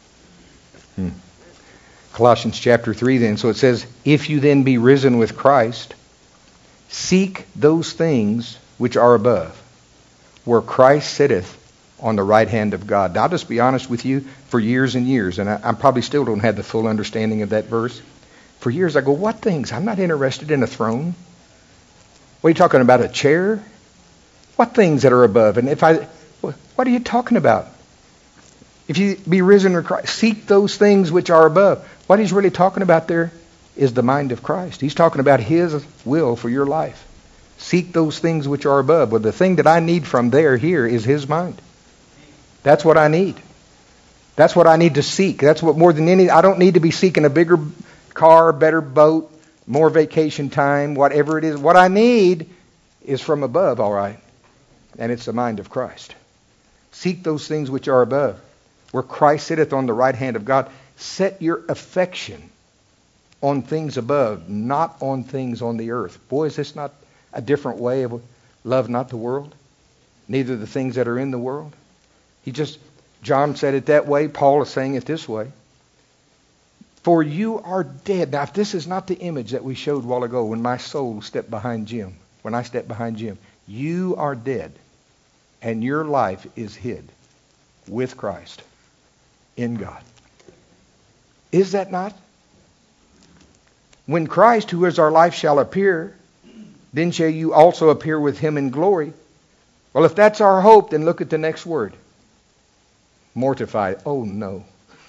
Colossians chapter 3 then. So it says, if you then be risen with Christ, seek those things which are above, where Christ sitteth on the right hand of God. Now, I'll just be honest with you, for years and years, and I probably still don't have the full understanding of that verse. For years I go, what things? I'm not interested in a throne. What are you talking about, a chair? What things that are above? And what are you talking about? If you be risen with Christ, seek those things which are above. What he's really talking about there is the mind of Christ. He's talking about his will for your life. Seek those things which are above. Well, the thing that I need from here is his mind. That's what I need. That's what I need to seek. That's what more than any, I don't need to be seeking a bigger car, better boat, more vacation time, whatever it is. What I need is from above, all right. And it's the mind of Christ. Seek those things which are above, where Christ sitteth on the right hand of God. Set your affection on things above, not on things on the earth. Boy, is this not a different way of love not the world, neither the things that are in the world? John said it that way. Paul is saying it this way. For you are dead. Now, if this is not the image that we showed a while ago when my soul stepped behind Jim, when I stepped behind Jim, you are dead, and your life is hid with Christ in God. Is that not? When Christ, who is our life, shall appear, then shall you also appear with him in glory. Well, if that's our hope, then look at the next word. Mortify. Oh, no.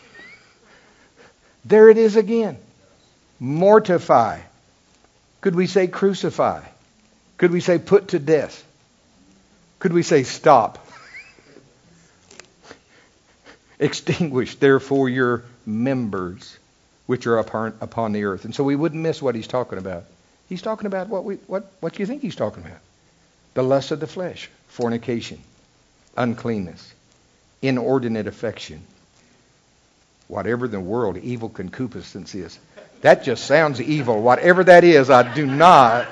There it is again. Mortify. Could we say crucify? Could we say put to death? Could we say stop? Extinguish, therefore, your members which are upon the earth. And so we wouldn't miss what he's talking about. He's talking about what do you think he's talking about? The lust of the flesh, fornication, uncleanness, inordinate affection. Whatever the world evil concupiscence is. That just sounds evil. Whatever that is, I do not.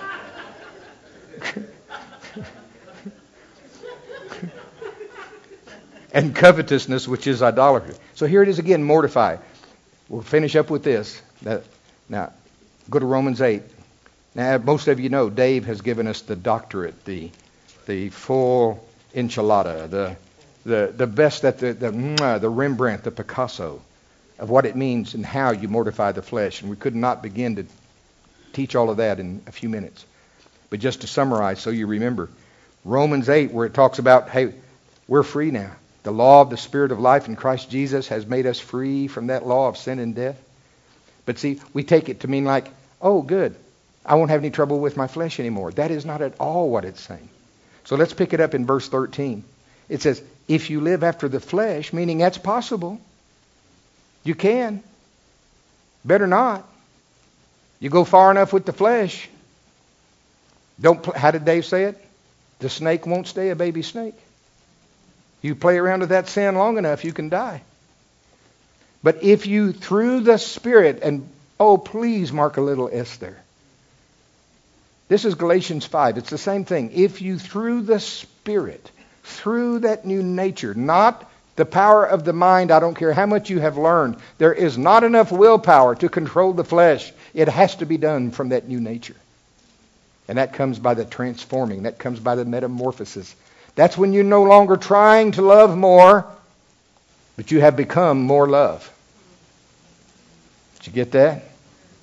And covetousness, which is idolatry. So here it is again, mortify. We'll finish up with this. Now, go to Romans 8. Now, most of you know Dave has given us the doctorate, the full enchilada, the best, that the Rembrandt, the Picasso, of what it means and how you mortify the flesh. And we could not begin to teach all of that in a few minutes. But just to summarize so you remember, Romans 8, where it talks about, hey, we're free now. The law of the Spirit of life in Christ Jesus has made us free from that law of sin and death. But see, we take it to mean like, oh, good, I won't have any trouble with my flesh anymore. That is not at all what it's saying. So let's pick it up in verse 13. It says, if you live after the flesh, meaning that's possible. You can. Better not. You go far enough with the flesh. How did Dave say it? The snake won't stay a baby snake. You play around with that sin long enough, you can die. But if you, through the Spirit, and oh, please mark a little S there. This is Galatians 5. It's the same thing. If you, through the Spirit, through that new nature, not the power of the mind, I don't care how much you have learned, there is not enough willpower to control the flesh. It has to be done from that new nature. And that comes by the transforming. That comes by the metamorphosis. That's when you're no longer trying to love more, but you have become more love. Did you get that?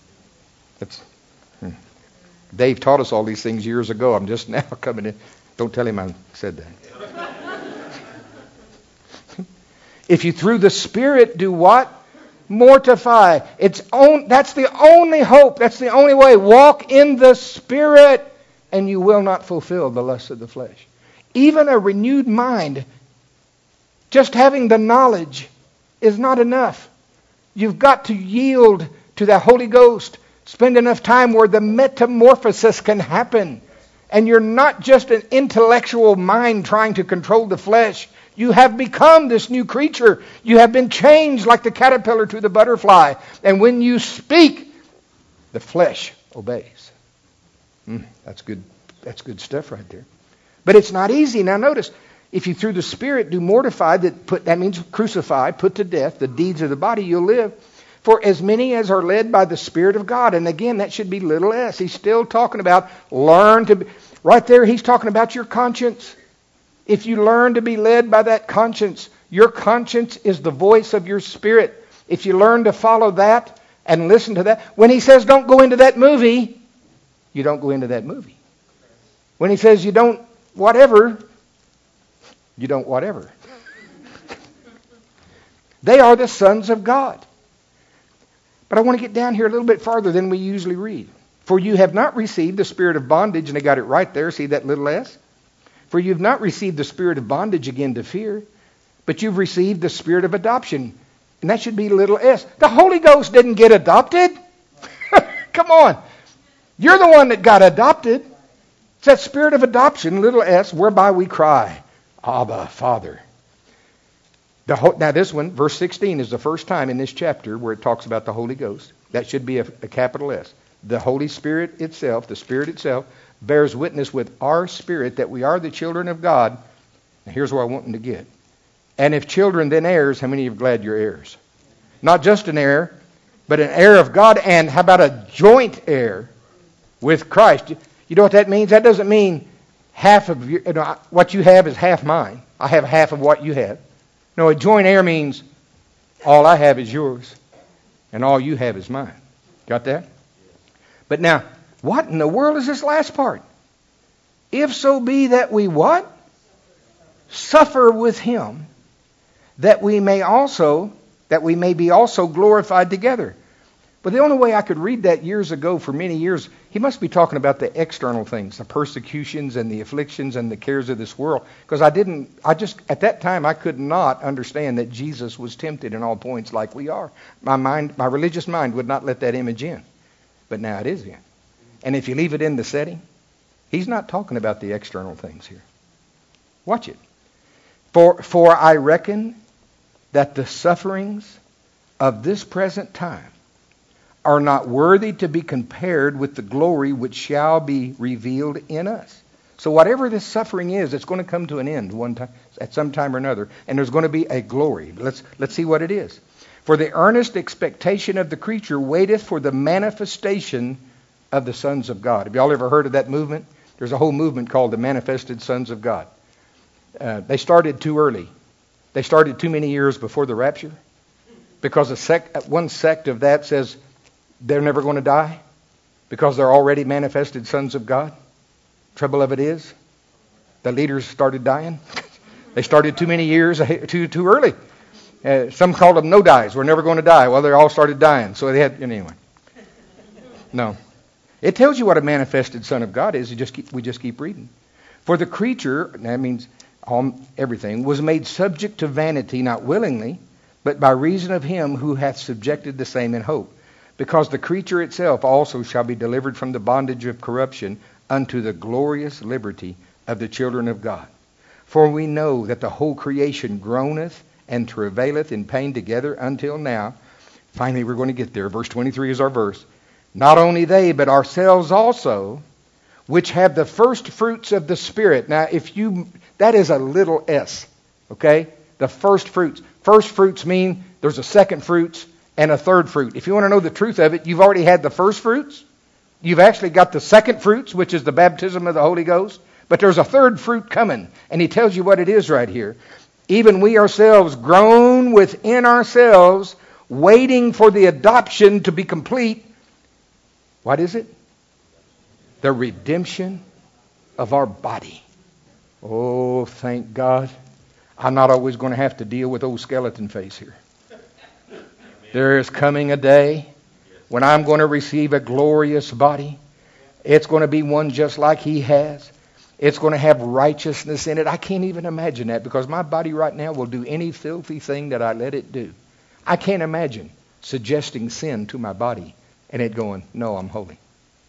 That's, Dave taught us all these things years ago. I'm just now coming in. Don't tell him I said that. If you through the Spirit do what? Mortify. That's the only hope. That's the only way. Walk in the Spirit, and you will not fulfill the lusts of the flesh. Even a renewed mind, just having the knowledge, is not enough. You've got to yield to the Holy Ghost. Spend enough time where the metamorphosis can happen. And you're not just an intellectual mind trying to control the flesh. You have become this new creature. You have been changed like the caterpillar to the butterfly. And when you speak, the flesh obeys. That's good. That's good stuff right there. But it's not easy. Now notice, if you through the Spirit do mortify, that means crucify, put to death the deeds of the body, you'll live. For as many as are led by the Spirit of God. And again, that should be little s. He's still talking about right there, he's talking about your conscience. If you learn to be led by that conscience, your conscience is the voice of your spirit. If you learn to follow that and listen to that. When he says don't go into that movie, you don't go into that movie. When he says you don't whatever, you don't whatever. They are the sons of God. But I want to get down here a little bit farther than we usually read. For you have not received the spirit of bondage, and they got it right there, see that little s? For you have not received the spirit of bondage again to fear, but you've received the spirit of adoption. And that should be little s. The Holy Ghost didn't get adopted. Come on. You're the one that got adopted. It's that spirit of adoption, little s, whereby we cry, Abba, Father. Now this one, verse 16, is the first time in this chapter where it talks about the Holy Ghost. That should be a capital S. The Holy Spirit itself, the Spirit itself, bears witness with our spirit that we are the children of God. Now here's where I want them to get. And if children, then heirs, how many of you are glad you're heirs? Not just an heir, but an heir of God, and how about a joint heir with Christ? You know what that means? That doesn't mean half of what you have is half mine. I have half of what you have. No, a joint heir means all I have is yours, and all you have is mine. Got that? But now, what in the world is this last part? If so be that we what? Suffer with him, that we may be also glorified together. But the only way I could read that years ago, for many years, he must be talking about the external things, the persecutions and the afflictions and the cares of this world. Because at that time, I could not understand that Jesus was tempted in all points like we are. My religious mind would not let that image in. But now it is in. And if you leave it in the setting, he's not talking about the external things here. Watch it. For I reckon that the sufferings of this present time are not worthy to be compared with the glory which shall be revealed in us. So whatever this suffering is, it's going to come to an end one time, at some time or another, and there's going to be a glory. Let's see what it is. For the earnest expectation of the creature waiteth for the manifestation of the sons of God. Have y'all ever heard of that movement? There's a whole movement called the Manifested Sons of God. They started too early. They started too many years before the rapture, because one sect of that says they're never going to die because they're already manifested sons of God. Trouble of it is, the leaders started dying. They started too many years too early. Some called them no-dies. We're never going to die. Well, they all started dying. So they had, anyway. No. It tells you what a manifested son of God is. We just keep reading. For the creature, that means everything, was made subject to vanity, not willingly, but by reason of him who hath subjected the same in hope. Because the creature itself also shall be delivered from the bondage of corruption unto the glorious liberty of the children of God. For we know that the whole creation groaneth and travaileth in pain together until now. Finally, we're going to get there. Verse 23 is our verse. Not only they, but ourselves also, which have the first fruits of the Spirit. Now, that is a little s, okay? The first fruits. First fruits mean there's a second fruits and a third fruit. If you want to know the truth of it, you've already had the first fruits. You've actually got the second fruits, which is the baptism of the Holy Ghost. But there's a third fruit coming, and he tells you what it is right here. Even we ourselves groan within ourselves, waiting for the adoption to be complete, What is it? The redemption of our body. Oh, thank God. I'm not always going to have to deal with old skeleton face here. There is coming a day when I'm going to receive a glorious body. It's going to be one just like He has. It's going to have righteousness in it. I can't even imagine that, because my body right now will do any filthy thing that I let it do. I can't imagine suggesting sin to my body and it going, no, I'm holy.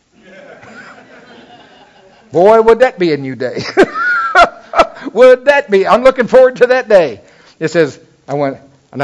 Boy, would that be a new day. Would that be? I'm looking forward to that day. It says, I want a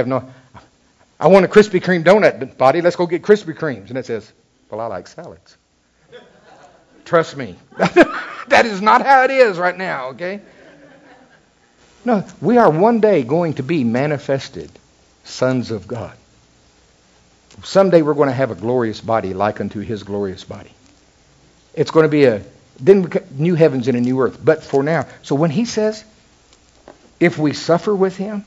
Krispy Kreme donut, body. Let's go get Krispy Kremes. And it says, well, I like salads. Trust me. That is not how it is right now, okay? No, we are one day going to be manifested sons of God. Someday we're going to have a glorious body like unto His glorious body. It's going to be then new heavens and a new earth. But for now, so when He says, if we suffer with Him,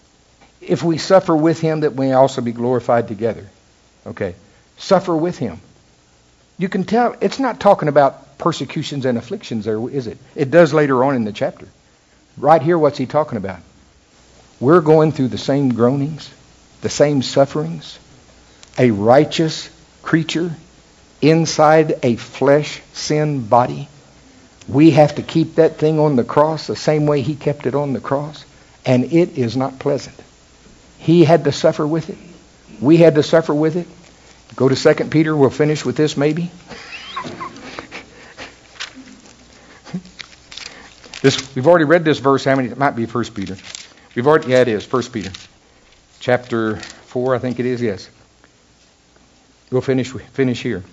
that we also be glorified together. Okay, suffer with Him. You can tell it's not talking about persecutions and afflictions there, is it? It does later on in the chapter. Right here, what's He talking about? We're going through the same groanings, the same sufferings. A righteous creature inside a flesh sin body. We have to keep that thing on the cross the same way He kept it on the cross. And it is not pleasant. He had to suffer with it. We had to suffer with it. Go to 2 Peter. We'll finish with this maybe. We've already read this verse. How many? It might be 1 Peter. It is 1 Peter. Chapter 4, I think it is, yes. We'll finish here.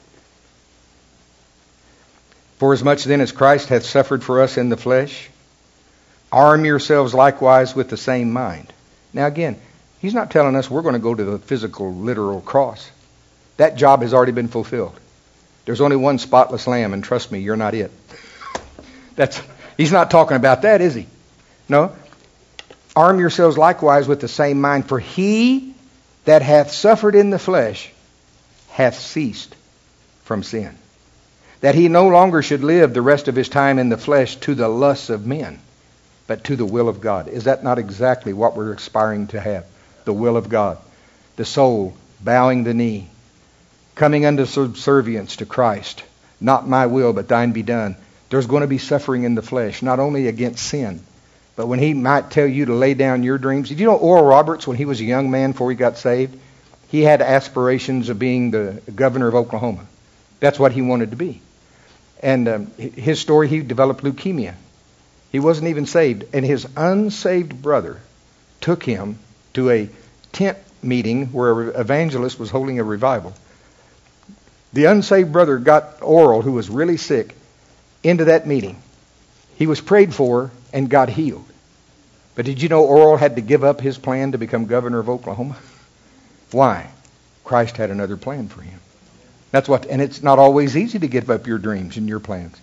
For as much then as Christ hath suffered for us in the flesh, arm yourselves likewise with the same mind. Now again, He's not telling us we're going to go to the physical, literal cross. That job has already been fulfilled. There's only one spotless lamb, and trust me, you're not it. He's not talking about that, is He? No. Arm yourselves likewise with the same mind, for He that hath suffered in the flesh hath ceased from sin, that He no longer should live the rest of His time in the flesh to the lusts of men, but to the will of God. Is that not exactly what we're aspiring to have? The will of God. The soul bowing the knee, coming under subservience to Christ. Not my will, but thine be done. There's going to be suffering in the flesh, not only against sin, but when He might tell you to lay down your dreams. Did you know Oral Roberts, when he was a young man before he got saved, he had aspirations of being the governor of Oklahoma. That's what he wanted to be. And his story, he developed leukemia. He wasn't even saved. And his unsaved brother took him to a tent meeting where an evangelist was holding a revival. The unsaved brother got Oral, who was really sick, into that meeting. He was prayed for and got healed. But did you know Oral had to give up his plan to become governor of Oklahoma? Why? Christ had another plan for him. And it's not always easy to give up your dreams and your plans.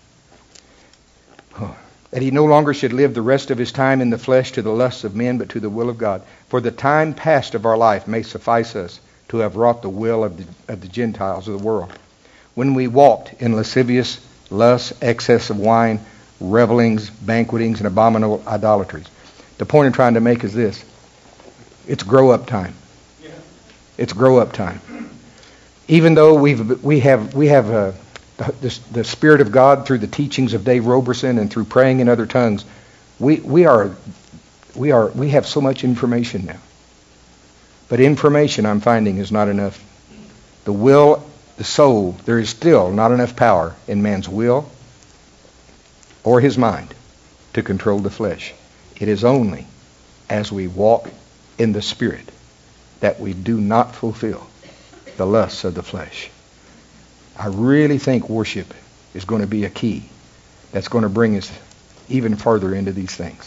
That he no longer should live the rest of his time in the flesh to the lusts of men, but to the will of God. For the time past of our life may suffice us to have wrought the will of the Gentiles of the world, when we walked in lascivious lusts, excess of wine, revelings, banquetings, and abominable idolatries. The point I'm trying to make is this. It's grow-up time. It's grow-up time. Even though we have the Spirit of God through the teachings of Dave Roberson and through praying in other tongues, we have so much information now. But information, I'm finding, is not enough. The will, the soul, there is still not enough power in man's will or his mind to control the flesh. It is only as we walk in the Spirit that we do not fulfill the lusts of the flesh. I really think worship is going to be a key that's going to bring us even further into these things.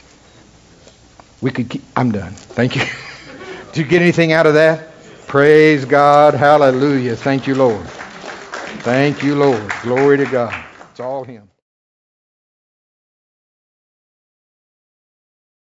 I'm done. Thank you. Did you get anything out of that? Praise God. Hallelujah. Thank you, Lord. Thank you, Lord. Glory to God. It's all Him.